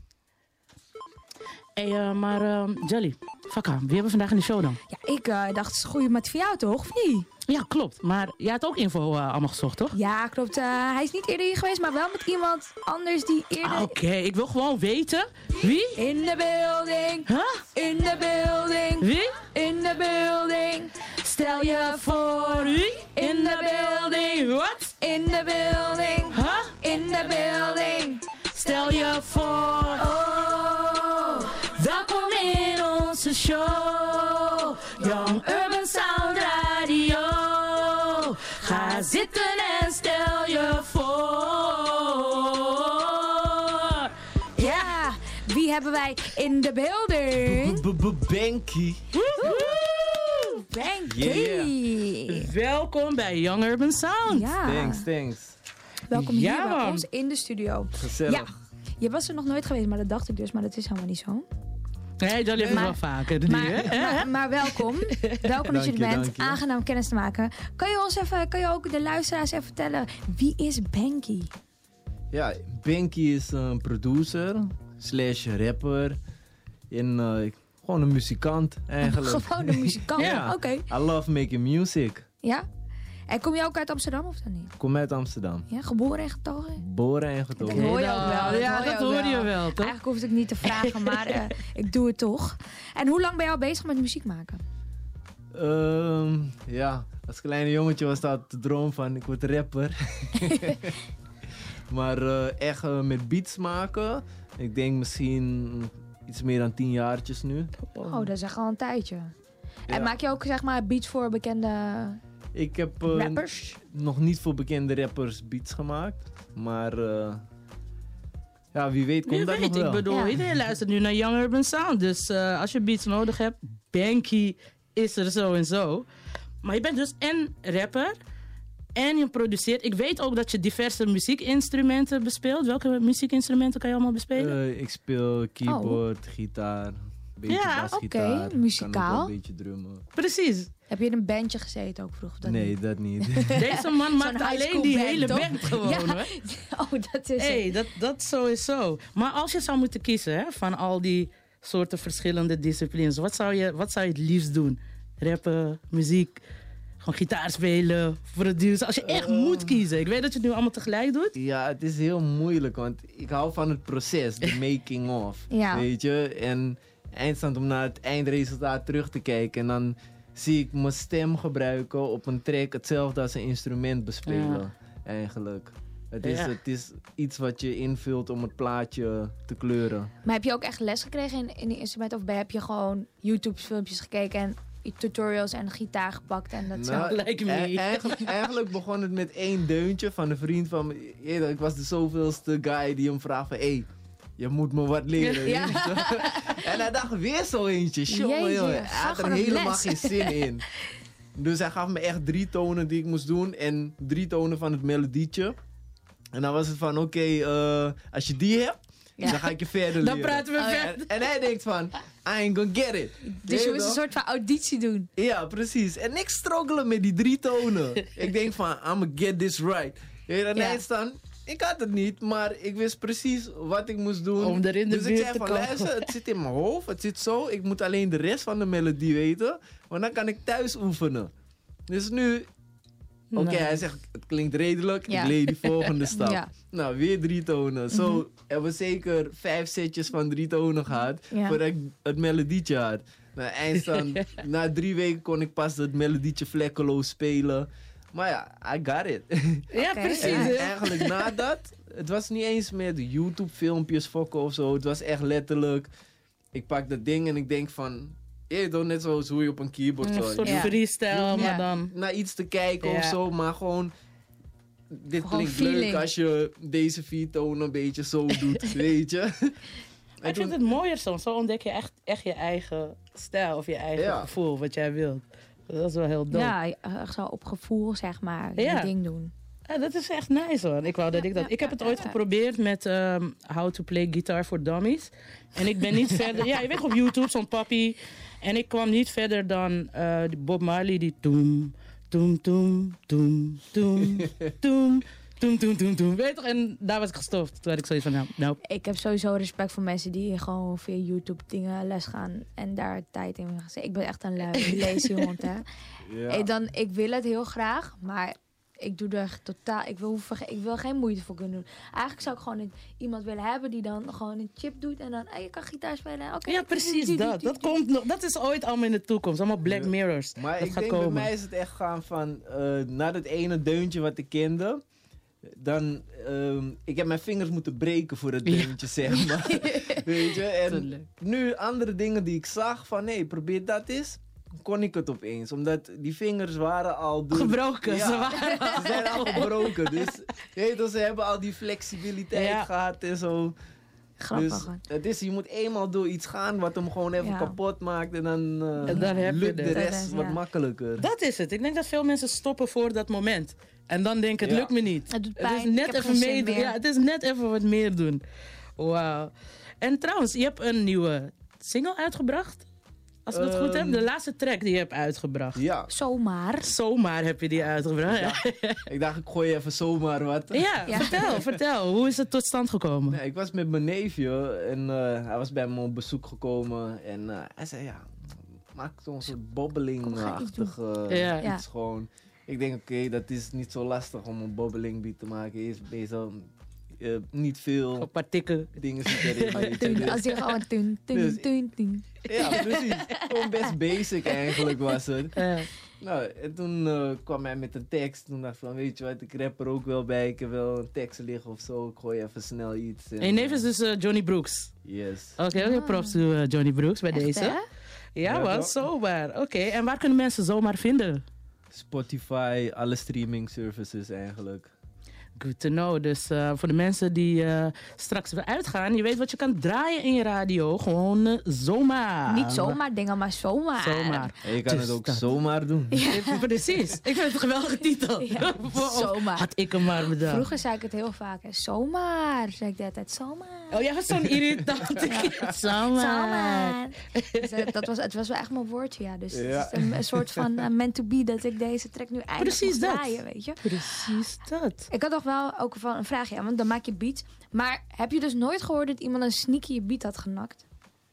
Hey, uh, maar uh, Jolly, Fakka, wie hebben we vandaag in de show dan? Ja, ik uh, dacht, het is een goede mat voor jou, toch? Of niet? Ja, klopt. Maar jij had ook info uh, allemaal gezocht, toch? Ja, klopt. Uh, hij is niet eerder hier geweest, maar wel met iemand anders die eerder... Ah, Oké, okay. Ik wil gewoon weten. Wie? In the building. Huh? In the building. Wie? In the building. Stel je voor. Wie? In the building. Wat? In the building. Huh? In the building. Stel je voor. Oh, welkom in onze show. Young Urban Sound Radio. Ga zitten en stel je voor. ja. Wie hebben wij in the building? Banky. Banky. Welkom bij Young Urban Sound. Ja. Thanks, thanks. Welkom Ja, hier bij man. ons in de studio. Gezellig. Ja, je was er nog nooit geweest, maar dat dacht ik dus, maar dat is helemaal niet zo. Nee, dat leeft Maar- wel vaker. nu, Maar, hè? maar, maar welkom. Welkom dat je er Dank je, bent. dank je. Aangenaam kennis te maken. Kan je ons even, kan je ook de luisteraars even vertellen, wie is Banky? Ja, Banky is een producer, slash rapper. En uh, gewoon een muzikant eigenlijk. Gewoon een muzikant, Ja. oké. I love making music. Ja? En kom je ook uit Amsterdam of dan niet? Ik kom uit Amsterdam. Ja, geboren en getogen? Geboren en Dat getogen. hoor je ook wel. Ja, hoor je dat ook hoor je wel, toch? Eigenlijk hoef ik niet te vragen, maar uh, ik doe het toch. En hoe lang ben je al bezig met muziek maken? Um, ja, als kleine jongetje was dat de droom van ik word rapper. maar uh, echt uh, met beats maken, ik denk misschien iets meer dan tien jaartjes nu. Oh, dat is echt al een tijdje. Ja. En maak je ook zeg maar beats voor bekende Ik heb uh, rappers? nog niet voor bekende rappers beats gemaakt, maar uh, ja, wie weet komt Wie dat weet, nog wel. ik bedoel, Ja. iedereen luistert nu naar Young Urban Sound. Dus uh, als je beats nodig hebt, Banky is er zo en zo. Maar je bent dus en rapper en je produceert. Ik weet ook dat je diverse muziekinstrumenten bespeelt. Welke muziekinstrumenten kan je allemaal bespelen? Uh, ik speel keyboard, gitaar, een beetje Ja, basgitaar. oké, Kan ook muzikaal. wel een beetje drummen. Precies. Heb je in een bandje gezeten ook vroeger? Dat Nee, niet? dat niet. Deze man maakt Zo'n high alleen school die band, hele toch? band gewoon. Ja. Hoor. Oh, dat is Hey, het. dat, dat sowieso. Maar als je zou moeten kiezen hè, van al die soorten verschillende disciplines, wat zou je, wat zou je het liefst doen? Rappen, muziek, gewoon gitaar spelen, produceren. Als je echt Uh. moet kiezen. Ik weet dat je het nu allemaal tegelijk doet. Ja, het is heel moeilijk, want ik hou van het proces, de making of, Ja. weet je. En eindstand om naar het eindresultaat terug te kijken en dan zie ik mijn stem gebruiken op een track hetzelfde als een instrument bespelen, Ja. eigenlijk. Het is, Ja. het is iets wat je invult om het plaatje te kleuren. Maar heb je ook echt les gekregen in, in die instrumenten? Of ben- heb je gewoon YouTube-filmpjes gekeken en tutorials en gitaar gepakt en dat zo? Nou, Like me. e- eigenlijk, eigenlijk begon het met één deuntje van een vriend van me. Je weet, ik was de zoveelste guy die hem vraagt van... Hey, je moet me wat leren. Ja. weet je. En hij dacht weer zo eentje. Jongen, Jeetje, jongen. Hij ga had er gewoon op helemaal les. geen zin in. Dus hij gaf me echt drie tonen die ik moest doen. En drie tonen van het melodietje. En dan was het van, oké, okay, uh, als je die hebt, Ja. dan ga ik je verder Dan leren. praten we Oh, ja. verder. En, en hij denkt van, I ain't gonna get it. Dus je Weet moest een toch? soort van auditie doen. Ja, precies. En ik struggle met die drie tonen. Ik denk van, I'ma get this right. Je weet, aan Ja. eindstand, ik had het niet, maar ik wist precies wat ik moest doen. Om er in de dus ik buurt zei te van, komen. luister, het zit in mijn hoofd, het zit zo. Ik moet alleen de rest van de melodie weten, want dan kan ik thuis oefenen. Dus nu, oké, Nee. hij zegt, het klinkt redelijk, Ja. ik leer die volgende stap. Ja. Nou, weer drie tonen. Zo hebben we zeker vijf setjes van drie tonen gehad, Ja. voordat ik het melodietje had. Nou, eindstand, na drie weken kon ik pas het melodietje vlekkeloos spelen. Maar ja, I got it. Ja, Oké. precies. En hè. eigenlijk na dat, het was niet eens met YouTube-filmpjes fokken of zo. Het was echt letterlijk, ik pak dat ding en ik denk van, je doet net zoals hoe je op een keyboard Een zo. soort Ja. freestyle, Ja. maar dan... Naar iets te kijken Ja. of zo, maar gewoon, dit Gewoon klinkt feeling. leuk als je deze vier tonen een beetje zo doet, weet je. Maar ik vind het mooier soms. Zo ontdek je echt, echt je eigen stijl of je eigen Ja. gevoel, wat jij wilt. Dat is wel heel dope. Ja, echt zo op gevoel zeg maar, Ja. je ding doen. Ja, dat is echt nice hoor. Ik wou dat ik dat. Ik heb het ooit geprobeerd met um, How to Play Guitar for Dummies. En ik ben niet verder. Ja, je weet op YouTube zo'n papi. En ik kwam niet verder dan uh, die Bob Marley die toem, toem, toem, toem, toem, toem. Toen, toen, toen, toen. Weet je toch? En daar was ik gestopt. Toen had ik zoiets van, nou, nou. Ik heb sowieso respect voor mensen die gewoon via YouTube dingen les gaan en daar tijd in gaan zetten. Ik ben echt een lui, lazy hond, hè. Ja. Ik, dan, ik wil het heel graag, maar ik doe er totaal... Ik wil, ik wil geen moeite voor kunnen doen. Eigenlijk zou ik gewoon een, iemand willen hebben die dan gewoon een chip doet en dan, hey, je kan gitaar spelen. Okay, ja, precies dat. Dat komt nog. Dat is ooit allemaal in de toekomst. Allemaal Black Mirrors. Maar dat ik gaat denk komen. bij mij is het echt gaan van, uh, na dat ene deuntje wat ik kende... Dan, um, ik heb mijn vingers moeten breken voor het deuntje, ja. zeg maar. Weet je? En nu andere dingen die ik zag van, nee, probeer dat eens. Kon ik het opeens. Omdat die vingers waren al... Door... Gebroken. Ja, ze, waren ze zijn al gebroken. Dus, weet je, ze hebben al die flexibiliteit ja. gehad en zo. Grappig. Dus het is, je moet eenmaal door iets gaan wat hem gewoon even ja. kapot maakt. En dan, uh, en dan lukt de het. rest ja. wat makkelijker. Dat is het. Ik denk dat veel mensen stoppen voor dat moment. En dan denken, het ja. lukt me niet. Het doet pijn. Het is net even meedoen. Ja, het is net even wat meer doen. Wauw. En trouwens, je hebt een nieuwe single uitgebracht. Als ik um, het goed heb. De laatste track die je hebt uitgebracht. Ja. Zomaar. Zomaar heb je die uitgebracht. Ja. Ik dacht, ik gooi even zomaar wat. Ja, ja. vertel, vertel. Hoe is het tot stand gekomen? Nee, ik was met mijn neefje en uh, hij was bij me op bezoek gekomen. En uh, hij zei, ja, maak zo'n soort bobbeling-achtige ja. iets ja. gewoon. Ik denk, oké, okay, dat is niet zo lastig om een bobbeling beat te maken. Eerst ben je zo... Uh, niet veel een paar tikken dingen zitten erin. Oh, tun, als je gewoon tun, tun, dus, tun, tun. Ja, precies. Gewoon best basic eigenlijk was het. Ja. Nou, en toen uh, kwam hij met een tekst. Toen dacht ik van, weet je wat, ik rap er ook wel bij. Ik heb wel een tekst liggen of zo. Ik gooi even snel iets. En, en je neef is dus uh, Johnny Brooks? Yes. Oké, okay, okay, props to uh, Johnny Brooks bij Echt, deze. Hè? Ja, ja man, zomaar. Oké, okay. En waar kunnen mensen zomaar vinden? Spotify, alle streaming services eigenlijk. Good to know. Dus uh, voor de mensen die uh, straks weer uitgaan, je weet wat je kan draaien in je radio. Gewoon uh, zomaar. Niet zomaar dingen, maar zomaar. Zomaar. En je kan dus het ook dat. zomaar doen. Ja. Precies. Ik vind het een geweldige titel. Ja, zomaar. Had ik hem maar bedacht. Vroeger zei ik het heel vaak. Hè. Zomaar. Zei ik de tijd. Zomaar. Oh, jij was zo'n irritant. Ja. Zomaar. Zomaar. Dus, uh, dat was, het was wel echt mijn woordje, ja. Dus ja. het is een, een soort van uh, meant to be dat ik deze track nu eindelijk Precies mag dat. draaien, weet je. Precies dat. Ik had nog wel ook van een vraagje aan, want dan maak je beats. Maar heb je dus nooit gehoord dat iemand een sneaky je beat had genakt?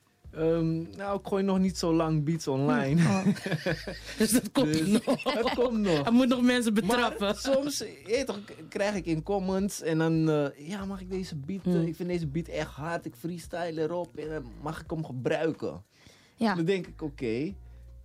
Um, nou, ik gooi nog niet zo lang beats online. Oh. Dus dat komt dus, nog. Dat komt nog. Hij moet nog mensen betrappen. Maar soms je, toch, krijg ik in comments en dan... Uh, ja, mag ik deze beat... Uh, mm. Ik vind deze beat echt hard. Ik freestyle erop en dan mag ik hem gebruiken. Ja. Dan denk ik, oké... Okay,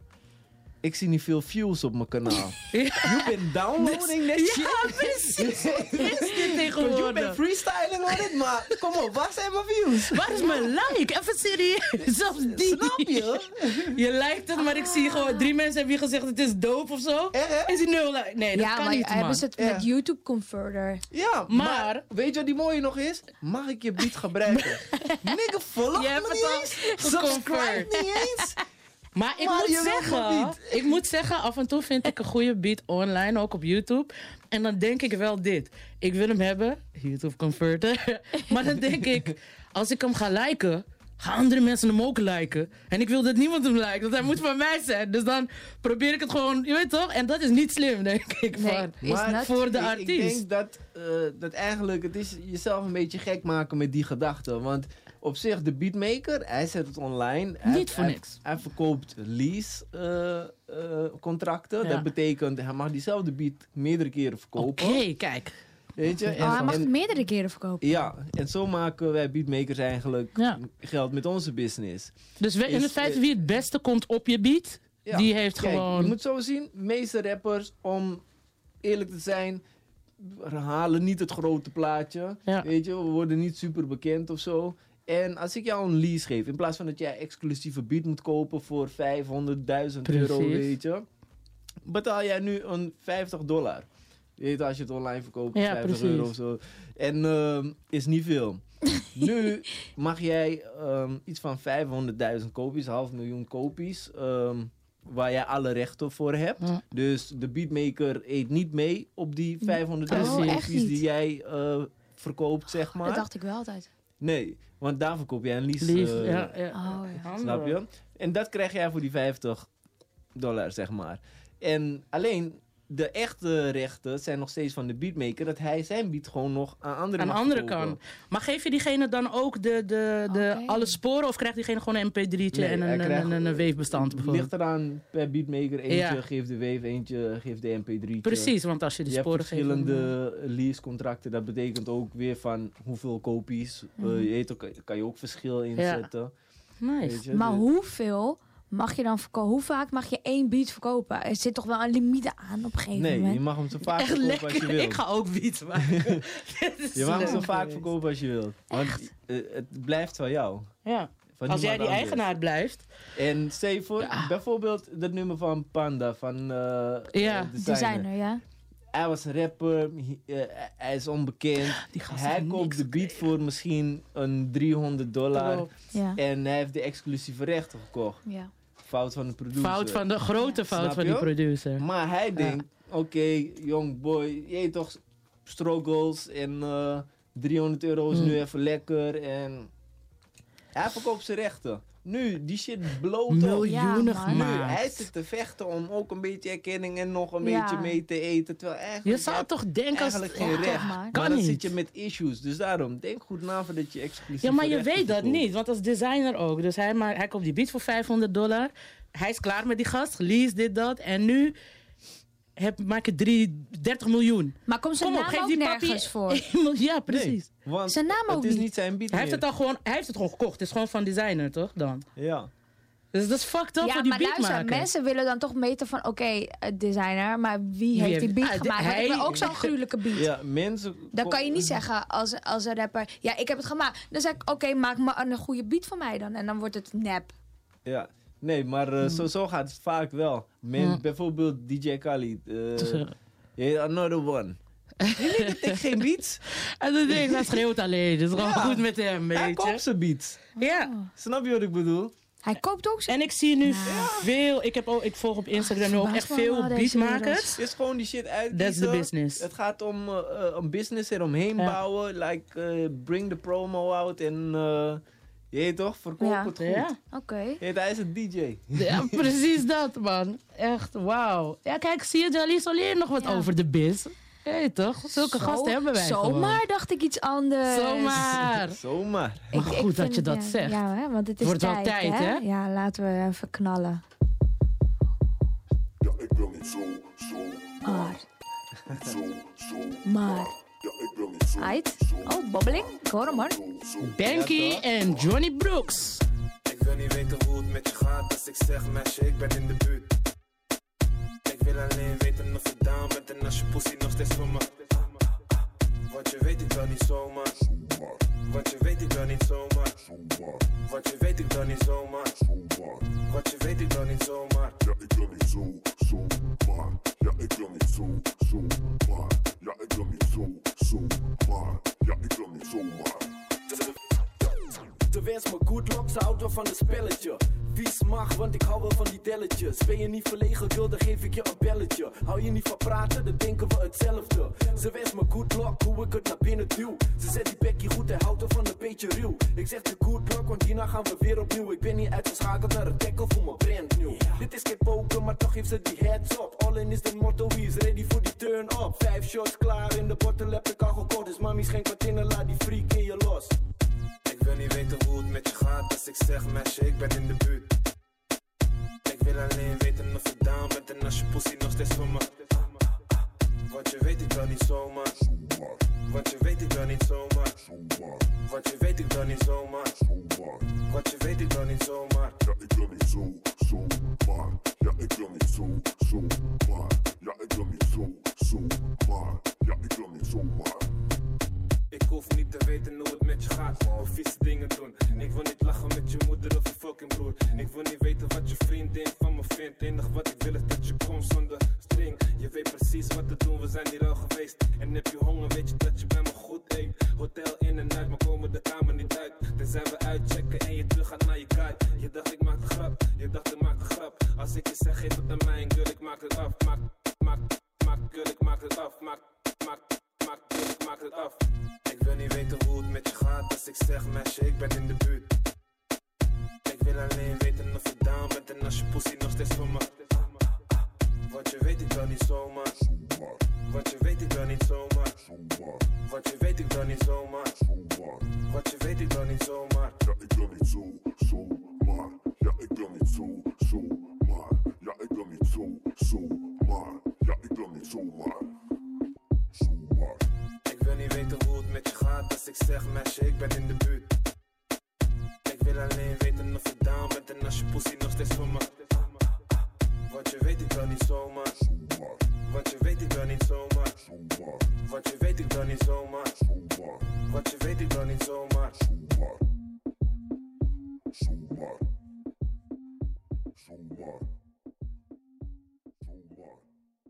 ik zie niet veel views op mijn kanaal. Ja. You been downloading that shit? Ja, precies. Is dit tegenwoordig? You been freestyling on it, maar kom op, waar zijn mijn views? Waar is mijn like? Even serieus. Zelfs die. Snap je? Je lijkt het, maar ik zie gewoon... Drie mensen hebben je gezegd het is dope of zo. Echt? Is hij nul like? Nee, dat ja, kan maar niet, man. hebben ze het ja. met YouTube Converter? Ja, maar, maar... Weet je wat die mooie nog is? Mag ik je beat gebruiken? Nigga, follow me niet eens. Subscribe niet eens. Maar ik maar moet zeggen, ik moet zeggen, af en toe vind ik een goede beat online, ook op YouTube. En dan denk ik wel dit. Ik wil hem hebben, YouTube Converter. Maar dan denk ik, als ik hem ga liken, gaan andere mensen hem ook liken. En ik wil dat niemand hem lijkt, want hij moet van mij zijn. Dus dan probeer ik het gewoon, je weet toch? En dat is niet slim, denk ik, nee, van, maar voor de ik, artiest. Ik denk dat, uh, dat eigenlijk, het is jezelf een beetje gek maken met die gedachten. Want op zich, de beatmaker, hij zet het online. Niet hij, voor hij, niks. Hij verkoopt lease uh, uh, contracten. Ja. Dat betekent, hij mag diezelfde beat meerdere keren verkopen. Oké, okay, kijk. Weet je? En, oh, hij mag en, het meerdere keren verkopen. Ja, en zo maken wij beatmakers eigenlijk ja. geld met onze business. Dus we, in het feit wie het beste komt op je beat, ja, die heeft kijk, gewoon... Je moet zo zien, de meeste rappers, om eerlijk te zijn, halen niet het grote plaatje. Ja. Weet je, we worden niet super bekend of zo. En als ik jou een lease geef, in plaats van dat jij exclusieve beat moet kopen voor vijfhonderdduizend euro, weet je, betaal jij nu een vijftig dollar. Weet je, als je het online verkoopt, ja, vijftig euro of zo. En uh, is niet veel. Nu mag jij um, iets van vijfhonderdduizend kopies, half miljoen kopies, um, waar jij alle rechten voor hebt. Ja. Dus de beatmaker eet niet mee op die vijfhonderdduizend oh, kopies die jij uh, verkoopt, zeg maar. Dat dacht ik wel altijd. Nee, want daar verkoop jij een lease. lease uh, ja, ja. Oh, ja. Snap je? En dat krijg jij voor die vijftig dollar, zeg maar. En alleen de echte rechten zijn nog steeds van de beatmaker, dat hij zijn beat gewoon nog aan anderen aan mag andere verkopen. kan. Maar geef je diegene dan ook de, de, de Okay. alle sporen of krijgt diegene gewoon een M P drietje Nee, en een, krijgt, een, een, een weefbestand Het bijvoorbeeld? ligt eraan per beatmaker. Eentje Ja. geeft de wave, eentje geeft de M P drietje. Precies, want als je die je sporen hebt geeft... verschillende leasecontracten. Dat betekent ook weer van hoeveel kopies. Mm. Uh, je weet ook, kan je ook verschil inzetten. Nice. Weet je, Maar dus- hoeveel mag je dan verkopen? Hoe vaak mag je één beat verkopen? Er zit toch wel een limiet aan op een gegeven Nee, moment? je mag hem zo vaak Echt verkopen als je lekker. wilt. Ik ga ook beats maken. Je mag hem zo leuk vaak geweest. verkopen als je wilt. Want uh, het blijft van jou. Ja. Van Als jij die niemand anders. eigenaar blijft. En stel je voor, Ja. bijvoorbeeld dat nummer van Panda, van uh, Ja. uh, Designer. Designer, ja. Hij was een rapper, hij, uh, hij is onbekend. Die gast Hij heeft koopt niks de beat voor misschien een driehonderd dollar. Klopt. Ja. En hij heeft de exclusieve rechten gekocht. Ja. Fout van de producer. Fout van de grote fout Snap van je? die producer. Maar hij denkt, oké, okay, young boy, je weet toch struggles en uh, driehonderd euro is Mm. nu even lekker. En hij verkoopt zijn rechten. Nu, die shit bloot op. Miljoenen Ja, man. Nu, gemaakt. hij zit te vechten om ook een beetje erkenning en nog een Ja. beetje mee te eten. Terwijl eigenlijk, Je zou hij toch denken als... eigenlijk geen Ja, recht. maar. Maar Kan dan niet. zit je met issues. Dus daarom, denk goed na voordat je exclusief. Ja, maar je weet dat niet, want als designer ook. Dus hij, maar, hij koopt die beat voor vijfhonderd dollar. Hij is klaar met die gast, lease dit, dat. En nu heb, maak je drie, dertig miljoen. Maar komt zijn Kom op, naam geef ook die papi nergens voor? Ja, precies. Nee, want Zijn naam ook het is niet. niet zijn beat Hij heeft, meer. het al gewoon, hij heeft het gewoon gekocht. Het is gewoon van designer, toch? Dan. Ja. Dus dat is fucked up Ja, voor die maar luister, beatmaker. mensen willen dan toch meten van... Oké, okay, designer, maar wie heeft heeft- die beat Ah, de- gemaakt? Want ik hij- wil ook zo'n gruwelijke beat. Ja, mensen... Dan kan je niet zeggen als, als een rapper... Ja, ik heb het gemaakt. Dan zeg ik, oké, okay, maak maar een goede beat van mij dan. En dan wordt het nep. Ja, nee, maar uh, zo, zo gaat het vaak wel. Men, Hmm. Bijvoorbeeld D J Khaled. Uh, yeah, another one. Die nigga tikt geen beats. En dan denk ik, hij schreeuwt alleen. Dus gewoon Ja. goed met hem, weet Hij je. koopt zijn beats. Ja. Snap je wat ik bedoel? Hij koopt ook zijn... En ik zie nu veel... Ik, heb ook, ik volg op Instagram nu ook echt verbaast me veel wel, deze beatmakers. Het is gewoon die shit uit. That's the business. Het gaat om uh, uh, een business eromheen Ja. bouwen. Like, uh, bring the promo out en... Uh, je weet toch, verkoop Ja. het goed. Ja. Oké. Okay. Je weet, hij is een D J. Ja, precies dat, man. Echt, wauw. Ja, kijk, zie je, Jalies leer nog wat Ja. over de biz. Hé, toch? Zulke Zo- gasten hebben wij gewoon. Zomaar dacht ik iets anders. Zomaar. Zomaar. Maar goed dat vind je dat ja, zegt. Ja, hè, want het is Wordt wel tijd, tijd, hè? hè? Ja, laten we even knallen. Ja, ik wil niet zo, zo, Maar, zo, zo. maar. Ja, ik wil niet zo, Ait. Oh, bobbeling. Ik hoor hem, man. Banky en Johnny Brooks. Ik wil niet weten hoe het met je gaat als ik zeg meisje, ik ben in de buurt. Ik wil alleen weten of je down bent en als je pussy nog steeds voor me. Want je weet ik dan niet zomaar. Want je weet ik dan niet zomaar. Want je weet ik dan niet zomaar. Want je weet ik dan niet zomaar. Ja, ik wil niet zo, zo, maar. Ja, ik wil niet zo, zo, maar. Ja, ik wil niet zo, zo, maar. Ja, ik wil niet zo, maar. Ze wens me good luck, ze houdt wel van een spelletje. Vies mag, want ik hou wel van die delletjes. Ben je niet verlegen, girl, dan geef ik je een belletje. Hou je niet van praten, dan denken we hetzelfde. Ze wens me good luck, hoe ik het naar binnen duw. Ze zet die bekkie goed, hij houdt er van een beetje ruw. Ik zeg de good luck, want hierna gaan we weer opnieuw. Ik ben niet uitgeschakeld naar een tackle voor mijn brand nieuw. Dit is geen poker, maar toch heeft ze die heads up. All in is de motto, wie is ready voor die turn up. Vijf shots klaar, in de bottle heb ik al gekocht. Dus mami schenk wat in en laat die freak in je los. Ik wil niet weten hoe het met je gaat als ik zeg meisje, ik ben in de buurt. Ik wil alleen weten of je down bent en als je pussy nog steeds voor me. Want je weet ik dan niet zomaar. Want je weet ik dan niet zomaar. Want je weet ik dan niet zomaar. Want je weet ik dan niet zomaar. Ja, ik wil niet zo, zo, maar. Ja, ik wil niet zo, zo, maar. Ja, ik wil niet zo, zo, maar. Ja, ik wil niet zo, maar. Ik hoef niet te weten hoe het met je gaat of vieze dingen doen. Ik wil niet lachen met je moeder of je fucking broer. Ik wil niet weten wat je vriendin van me vindt. Enig wat ik wil is dat je komt zonder string. Je weet precies wat te doen, we zijn hier al geweest. En heb je honger, weet je dat je bij me goed eet. Hotel in en uit, maar komen de kamer niet uit. Tenzij we uitchecken en je terug gaat naar je guide. Je dacht ik maak de grap, je dacht ik maak de grap. Als ik je zeg geef het aan mij, girl, ik maak het af. Maak, maak, maak, girl, ik maak het af. Maak, maak, maak, girl, ik maak het af. Ik wil niet weten hoe het met je gaat als ik zeg, meisje, ik ben in de buurt. Ik wil alleen weten of je down bent en als je pussy nog steeds voor me. Wat je weet ik dan niet zomaar. Wat je weet ik dan niet zomaar. Wat je weet ik dan niet zomaar. Wat je weet ik dan niet zomaar. Ja, ik dan niet zo, zomaar. Ja, ik dan niet zo, zomaar. Ja, ik dan niet zo, zomaar. Ja, ik dan niet zomaar. Zomaar. Ik wil niet weten hoe het met je gaat als ik zeg, meisje, ik ben in de buurt. Ik wil alleen weten of je down bent en als je pussy nog steeds voor me. Wat je weet ik dan niet zomaar. Wat je weet ik dan niet zomaar. Wat je weet ik dan niet zomaar. Wat je weet ik dan niet zomaar. Zomaar. Zomaar. Zomaar.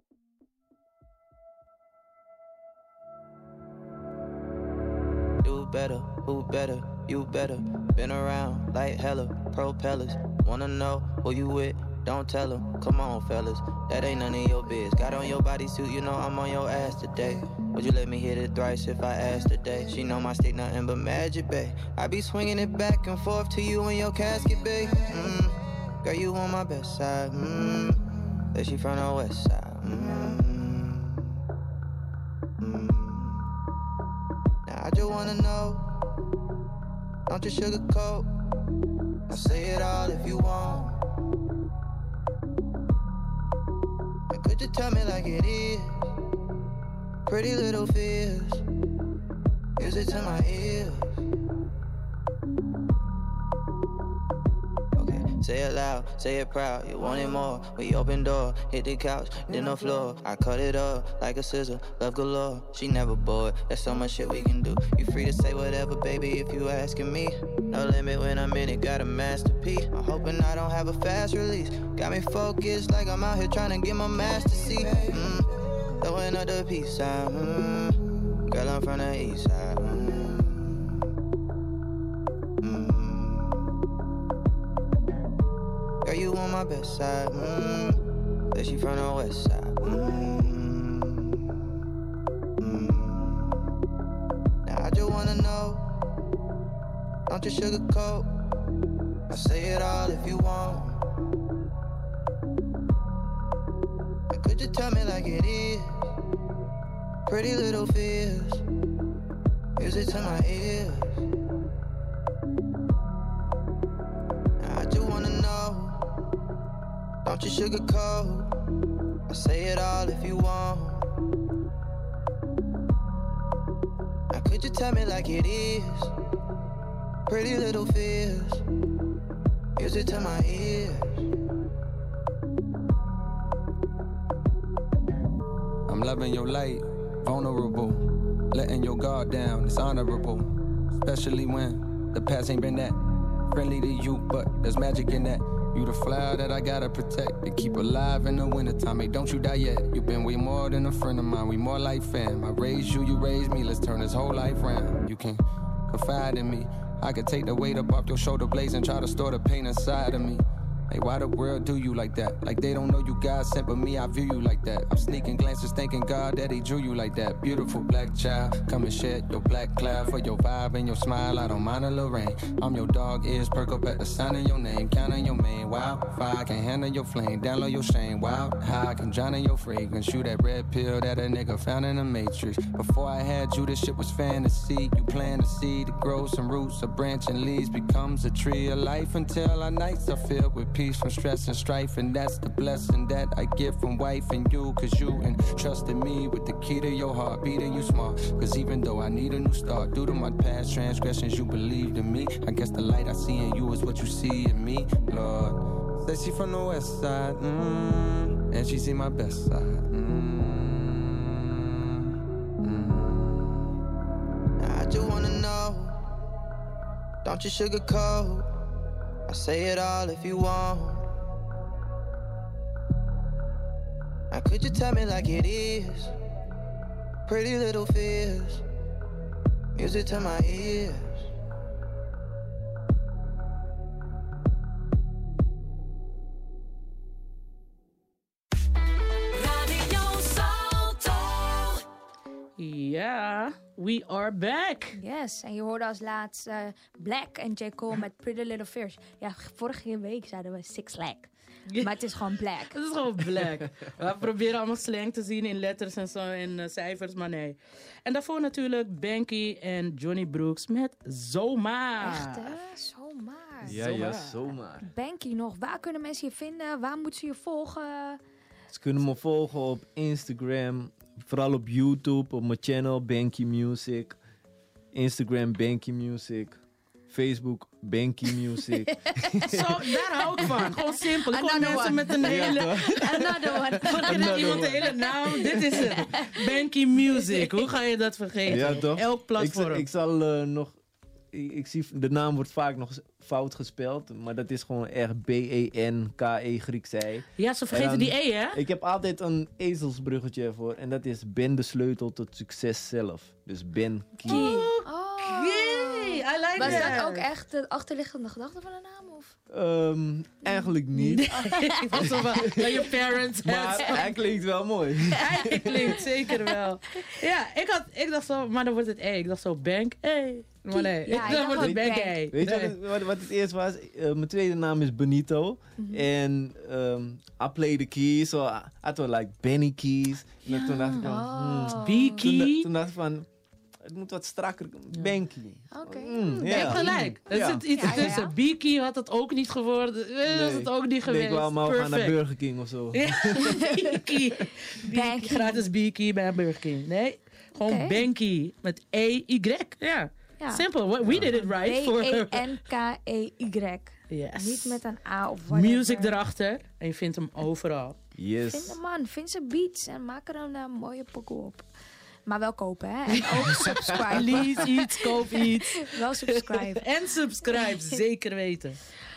Do better, who better, you better. Been around like hella propellers. Wanna know who you with? Don't tell them, come on fellas, that ain't none of your biz. Got on your bodysuit, you know I'm on your ass today. Would you let me hit it thrice if I asked today? She know my stick nothing but magic, babe. I be swinging it back and forth to you in your casket, babe. Mm. Girl, you on my best side, mm. That she from the west side, mm. Mm. Now I just wanna know, don't you sugarcoat, I'll say it all if you want. Could you tell me like it is? Pretty little fears, music to my ears. Okay, say it loud, say it proud. You want it more? We open door, hit the couch, then the floor. I cut it up like a scissor, love galore. She never bored. There's so much shit we can do. You free to say whatever, baby, if you asking me. No limit when I'm in it, got a masterpiece. I'm hoping I don't have a fast release. Got me focused like I'm out here trying to get my master seat. Mm. Throwing up the peace sign. Mm. Girl, I'm from the east side. Mm. Mm. Girl, you on my best side. Mm. But she from the west side. Mm. Mm. Now I just wanna know, don't you sugarcoat, I'll say it all if you want. And could you tell me like it is? Pretty little fears, music to my ears. Now I just wanna know, don't you sugarcoat, I'll say it all if you want. Now could you tell me like it is? Pretty little fears, music to my ears. I'm loving your light, vulnerable. Letting your guard down, it's honorable. Especially when the past ain't been that friendly to you, but there's magic in that. You the flower that I gotta protect and keep alive in the wintertime. Hey, don't you die yet. You've been way more than a friend of mine. We more like fam. I raised you, you raised me. Let's turn this whole life round. You can confide in me. I could take the weight up off your shoulder blades and try to store the pain inside of me. Hey, why the world do you like that? Like they don't know you God sent, but me, I view you like that. I'm sneaking glances, thanking God that he drew you like that. Beautiful black child, come and shed your black cloud for your vibe and your smile. I don't mind a little rain. I'm your dog, ears perk up at the sound of your name. Counting your mane, wildfire, can handle your flame. Download your shame, wild high, can drown in your fragrance. Shoot that red pill that a nigga found in the matrix. Before I had you, this shit was fantasy. You plant a seed to grow some roots, a branch and leaves becomes a tree of life until our nights are filled with peace from stress and strife. And that's the blessing that I get from wife and you, cause you entrusted me with the key to your heart, beating you smart. Cause even though I need a new start, due to my past transgressions, you believed in me. I guess the light I see in you is what you see in me, Lord. Say she from the west side, mm, and she see my best side, mm, mm. I just wanna know, don't you sugarcoat, I say it all if you want. Now could you tell me like it is? Pretty little fears, music to my ears. Ja, we are back. Yes, en je hoorde als laatst uh, Black en J. Cole met Pretty Little Fish. Ja, vorige week zeiden we Six Lag. Maar het is gewoon black. Het is gewoon black. We proberen allemaal slang te zien in letters en zo en uh, cijfers, maar nee. En daarvoor natuurlijk Banky en Johnny Brooks met Zomaar. Echt hè? Zomaar. Ja, zomaar. ja, zomaar. Banky nog. Waar kunnen mensen je vinden? Waar moeten ze je volgen? Ze kunnen me volgen op Instagram. Vooral op YouTube, op mijn channel Banky Music. Instagram Banky Music. Facebook Banky Music. Zo, daar hou ik van. Gewoon simpel. Ik hoor mensen one. met een hele... Another one. Another iemand een hele naam. Dit is het. Banky Music. Hoe ga je dat vergeten? Ja, toch? Elk platform. Ik, ik zal uh, nog... Ik, ik zie, de naam wordt vaak nog fout gespeld. Maar dat is gewoon echt B E N K E Grieks ei. Ja, ze vergeten dan, die E, hè? Ik heb altijd een ezelsbruggetje ervoor. En dat is ben de sleutel tot succes zelf. Dus ben key. Oh. Okay, I like Was that. dat ook echt de achterliggende gedachte van de naam? Of? Um, eigenlijk niet. Ik was zo van, bij je parents. Maar hij klinkt wel mooi. Hij klinkt zeker wel. Ja, ik, had, ik dacht zo, maar dan wordt het E. Ik dacht zo, bank E. Maar nee, ja, dan wordt het bank E. Weet je nee. wat, wat het eerst was? Uh, mijn tweede naam is Benito. Mm-hmm. En um, I play the keys. So I, I thought like Benny Keys. En ja. toen dacht ik van... Oh. Hmm. Toen, toen dacht ik van... Het moet wat strakker. Banky. Oké. Okay. Mm, je hebt gelijk. Er ja. zit iets ja, tussen. Ja, ja. Beaky had het ook niet geworden. Nee. Was het ook niet geweest. Ik wou maar gaan naar Burger King of zo. Ja. Beaky. Beaky. Gratis Beaky bij Burger King. Nee, gewoon okay. Banky. Met E Y. Ja. ja. Simple. We did it right. B E N K E Y. Yes. Niet met een A of whatever. Music erachter. En je vindt hem overal. Yes. Vind de man. Vind zijn beats. En maak er een uh, mooie pokoe op. Maar wel kopen, hè? En ook subscribe. Lease iets, koop iets. Wel subscribe. En subscribe, zeker weten.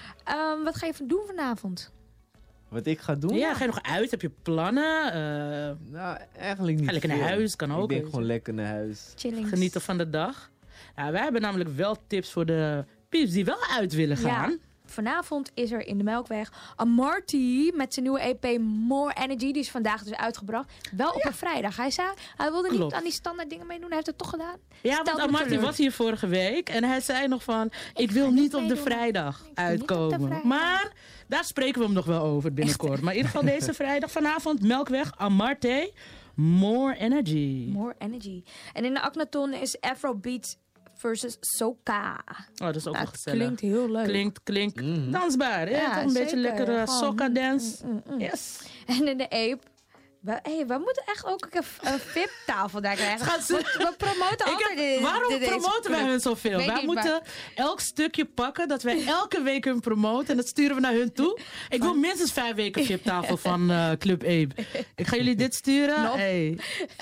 Um, wat ga je doen vanavond? Wat ik ga doen? Ja, ga je nog uit? Heb je plannen? Uh, nou, eigenlijk niet. Ga lekker naar huis, kan ook. Ik denk gewoon lekker naar huis. Chillings. Genieten van de dag. Nou, wij hebben namelijk wel tips voor de pieps die wel uit willen gaan. Ja. Vanavond is er in de Melkweg Amarty met zijn nieuwe E P More Energy. Die is vandaag dus uitgebracht. Wel op ja. een vrijdag. Hij zei, hij wilde Klopt. niet aan die standaard dingen meedoen. Hij heeft het toch gedaan. Ja, Stelt want Amarty was hier vorige week. En hij zei nog van, ik, ik wil niet op de vrijdag ik uitkomen. De vrijdag. Maar daar spreken we hem nog wel over binnenkort. Echt? Maar in ieder geval deze vrijdag vanavond Melkweg Amarty More Energy. More Energy. En in de Akhenaton is Afrobeats versus Soca. Oh, dat is ook nou, wel gezellig. Klinkt heel leuk. Klinkt, klinkt mm-hmm. dansbaar. Ja, ja, toch een zeker. beetje lekkere Soca dance. Mm, mm, mm. Yes. En in de Ape... We, hey, we moeten echt ook een, een V I P-tafel daar krijgen. We, we promoten altijd heb, dit. Waarom dit promoten wij hun zoveel? Wij niet, moeten maar... elk stukje pakken dat wij elke week hun promoten. En dat sturen we naar hun toe. Ik wil minstens vijf weken V I P-tafel van uh, Club Ape. Ik ga jullie dit sturen. Nope. Hey.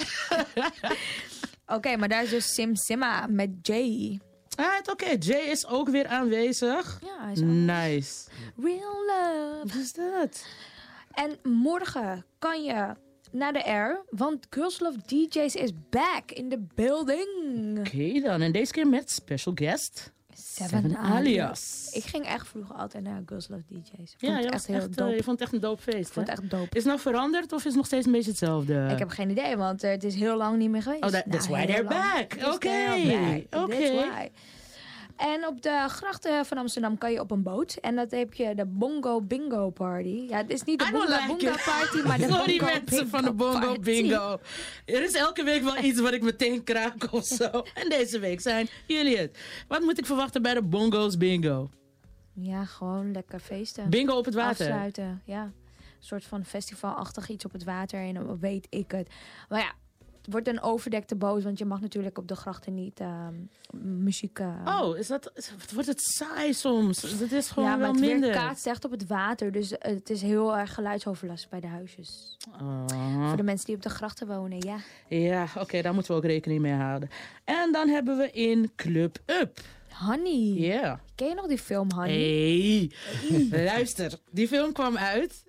Oké, okay, maar daar is dus Sim Simma met Jay. Ah, oké. Okay. Jay is ook weer aanwezig. Ja, hij is nice. Real love. Wat is dat? En morgen kan je naar de Air, want Girls Love D J's is back in the building. Oké okay, dan. En deze keer met special guest... Seven, Seven alias. alias. Ik ging echt vroeger altijd naar Girls Love D J's. Ja, je, echt heel echt, uh, je vond het echt een dope feest. Ik vond het echt dope. Is het nou veranderd of is het nog steeds een beetje hetzelfde? Ik heb geen idee, want uh, het is heel lang niet meer geweest. Oh, that, that's nou, why they're back. Oké. Okay. Okay. En op de grachten van Amsterdam kan je op een boot. En dat heb je de Bongo Bingo Party. Ja, het is niet de Bongo like Bingo Party, maar de Sorry Bongo mensen Bingo van de Bongo Party. Bingo. Er is elke week wel iets wat ik meteen kraak of zo. En deze week zijn jullie het. Wat moet ik verwachten bij de Bongo's Bingo? Ja, gewoon lekker feesten. Bingo op het water? Afsluiten, ja. Een soort van festivalachtig iets op het water. En dan weet ik het. Maar ja. Het wordt een overdekte boot, want je mag natuurlijk op de grachten niet uh, muziek... Uh... Oh, is dat, is, wordt het saai soms? Dat is gewoon ja, wel minder. Ja, maar het kaatst echt op het water, dus uh, het is heel erg geluidsoverlast bij de huisjes. Uh. Voor de mensen die op de grachten wonen, ja. Ja, oké, okay, daar moeten we ook rekening mee houden. En dan hebben we in Club Up. Honey. Ja. Yeah. Ken je nog die film, Honey? Hey. hey. Luister, die film kwam uit...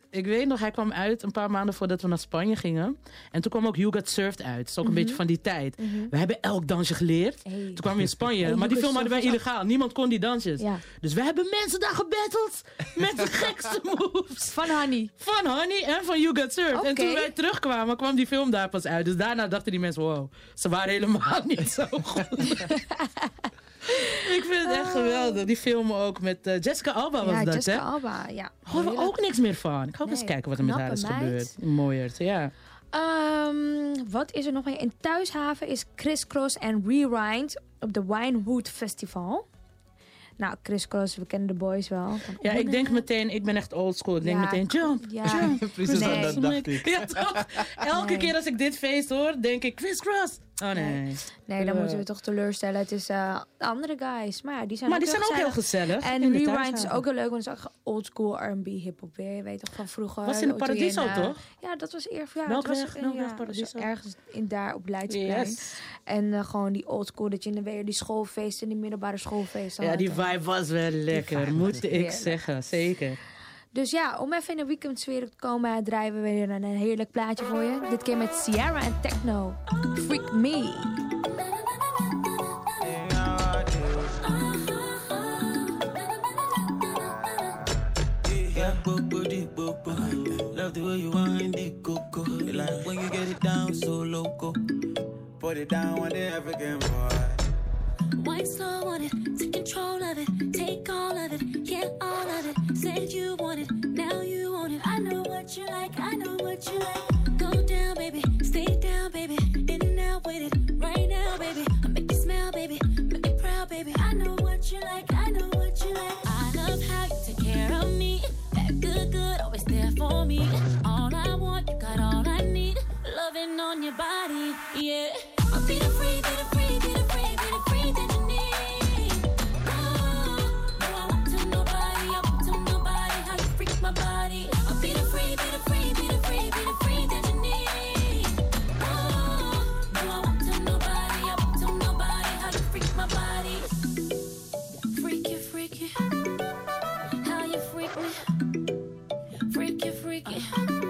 ik weet nog, hij kwam uit een paar maanden voordat we naar Spanje gingen. En toen kwam ook You Got Served uit. Dat is ook een Mhm. beetje van die tijd. Mhm. We hebben elk dansje geleerd. Hey. Toen kwamen we in Spanje. Hey, maar die You film Got hadden wij Served was illegaal. Niemand kon die dansjes. Ja. Dus we hebben mensen daar gebatteld met de gekste moves. Van Honey. Van Honey en van You Got Served. Oké. En toen wij terugkwamen, kwam die film daar pas uit. Dus daarna dachten die mensen, wow, ze waren helemaal niet zo goed. Ik vind het echt geweldig. Die film ook met uh, Jessica Alba was ja, dat, Jessica hè? Alba, ja. Horen we ook niks meer van. Ik ga ook Nee, eens kijken wat er met haar is knappe meid. gebeurd. Mooier, ja. Ehm, wat is er nog meer? In Thuishaven is Criss Cross en Rewind op de Winewood Festival. Nou, Criss Cross, we kennen de boys wel. Van Ja, ik denk Onne. meteen, ik ben echt oldschool. Ik denk Ja, meteen, jump, ja. jump. Precies Nee. dat dacht ik. Ja, toch? Elke Nee. keer als ik dit feest hoor, denk ik, Criss Cross. Oh nee. Nee. Nee, dan moeten we toch teleurstellen. Het is uh, andere guys. Maar ja, die zijn Maar ook die heel zijn ook gezellig. heel gezellig. En in de Rewind is thuishaven. ook heel leuk, want het is ook oldschool R en B hip-hop weer. Je weet toch van vroeger. Was in de toen je Paradiso, uh, toch? Ja, dat was eerst. Ja, Melkweg, het was in- Melkweg, ja, Paradiso. ergens in, daar op Leidseplein. Yes. En uh, gewoon die oldschool, dat je in de weer die schoolfeesten, die middelbare schoolfeesten. Ja, had. die vibe was wel lekker, vibe moet was ik heerlijk. zeggen. Zeker. Dus ja, om even in de weekendsfeer te komen, draaien we weer een, een heerlijk plaatje voor je. Dit keer met Ciara en Techno. Freak Me. Yeah, boop, deep, boop, love the way you wind it, coco. You like when you get it down so loco. Put it down on the African boy. Wine slow on it, take control of it, take all of it, yeah, all of it. Said you want it, now you want it. I know what you like, I know what you like. Go down, baby, stay down, baby. In and out with it, right now, baby. I make you smile, baby, make me proud, baby. I know what you like, I know what you like. I love how you take care of me. That good, good, always there for me. All I want, you got all I need. Loving on your body, yeah. I'll be the free, be the free, be the free, be the free that you need. Oh, no, I want to nobody, I want to nobody. How you freak my body. I'll be the free, be the free, be the free, be the free that you need. Oh, no, I want to nobody, I want to nobody. How you freak my body. Freaky, freaky. How you freak me. Freaky, freaky.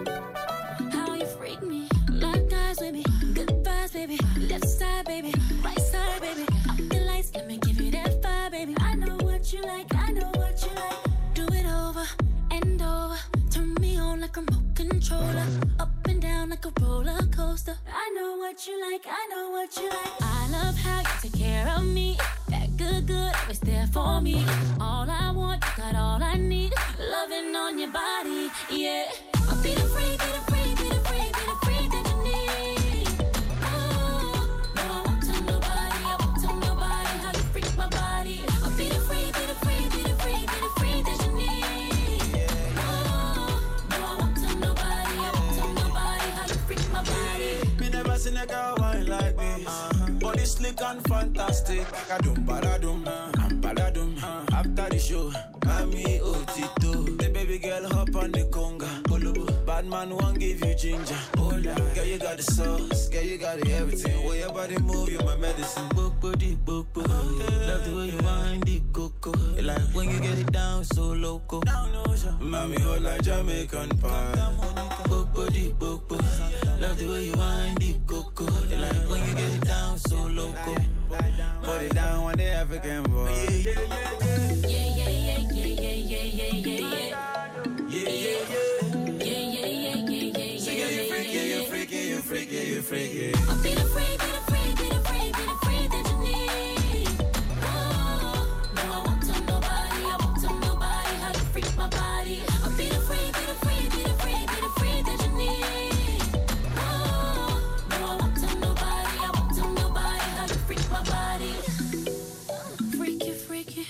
How you freak me. Like eyes with me. Good vibes, baby. Left side, baby. Right side, baby. Up the lights, let me give you that fire, baby. I know what you like, I know what you like. Do it over and over. Turn me on like a remote controller. Up and down like a roller coaster. I know what you like, I know what you like. I love how you take care of me. That good, good, always there for me. All I want, you got all I need. Loving on your body, yeah. I'll be the free, be the free, be the free, be the free that you need. Oh, no, I want to nobody, I want to nobody. How you freak my body. I'll be the free, be the free, be the free, be the free that you need. Oh, no, I want to nobody, I want to nobody. How you freak my body. Me never seen a girl wine like this. Uh-huh. Body slick and fantastic. Kadum badadum, am badadum. After the show, Mami Otito. The baby girl hop on the conga. Bad man won't give you ginger. Hola, girl you got the sauce, girl you got the everything. Way your body move, you my medicine. Book body, book body. Love the way you wind the coco. You like when you get it down so loco. Mami hold like Jamaican pie. Book body, book body. Love the way you wind the coco. You like when you get it down so loco. Put it down on the African boy. Yeah, yeah, yeah, yeah, yeah, yeah, yeah, yeah, yeah. Yeah, yeah, yeah. Yeah, yeah, yeah, yeah, yeah, So yeah, yeah, you yeah, freaky, yeah, you yeah. freaky, you freaky, you freaky. I'll be the free, be the free, be the free, be the free that you need. Oh, no, I want to nobody, I want to nobody. How you freak my body. I'll be the free, be the free, be the free, be the free that you need. Oh, no, I want to nobody, I want to nobody. How you freak my body. Freaky, freaky.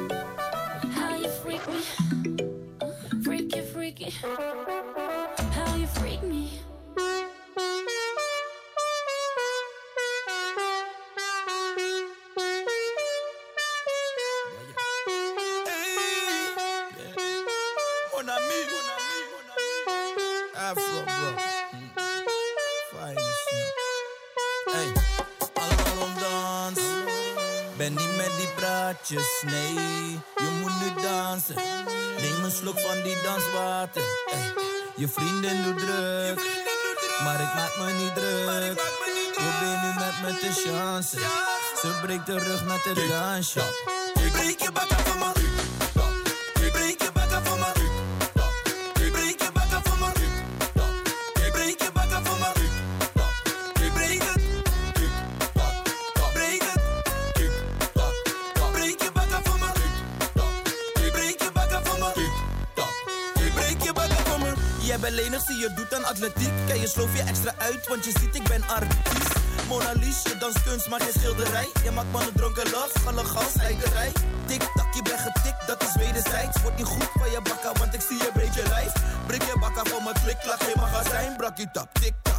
How you freak me. Freaky, freaky. How you freak me. Mon ami, mon ami, mon ami. Afro, bro. Finest. Hey, allemaal dansen. Ben niet met die praatjes, nee. Je moet nu dansen. Neem een slok van die danswater. Hey. Je vriendin doet druk, maar ik maak me niet druk. Probeer nu met me te chansen. Ze breekt de rug met het dansje. Ik breek je bakken van me. Ik breek je bakken van me. Ik breek je bakken van me. Ik breek je bakken van me. Ik breek het. Breek het. Breek je bakken van me. Ik breek je bakken van me. Ik breek je bakken van me. Jij bent lenig, zie je doet aan atletiek. Kan je sloof je extra uit, want je ziet ik ben artiest. Mona Lisa, je dans kunst, maar geen schilderij. Je maakt mannen dronken love, gallegal, slijterij. Tik-tak, je bent getikt, dat is wederzijds. Wordt niet goed van je bakka, want ik zie je breed je lijf. Breek je bakka voor mijn klik, laat geen magazijn. Brak je tap, tik-tak.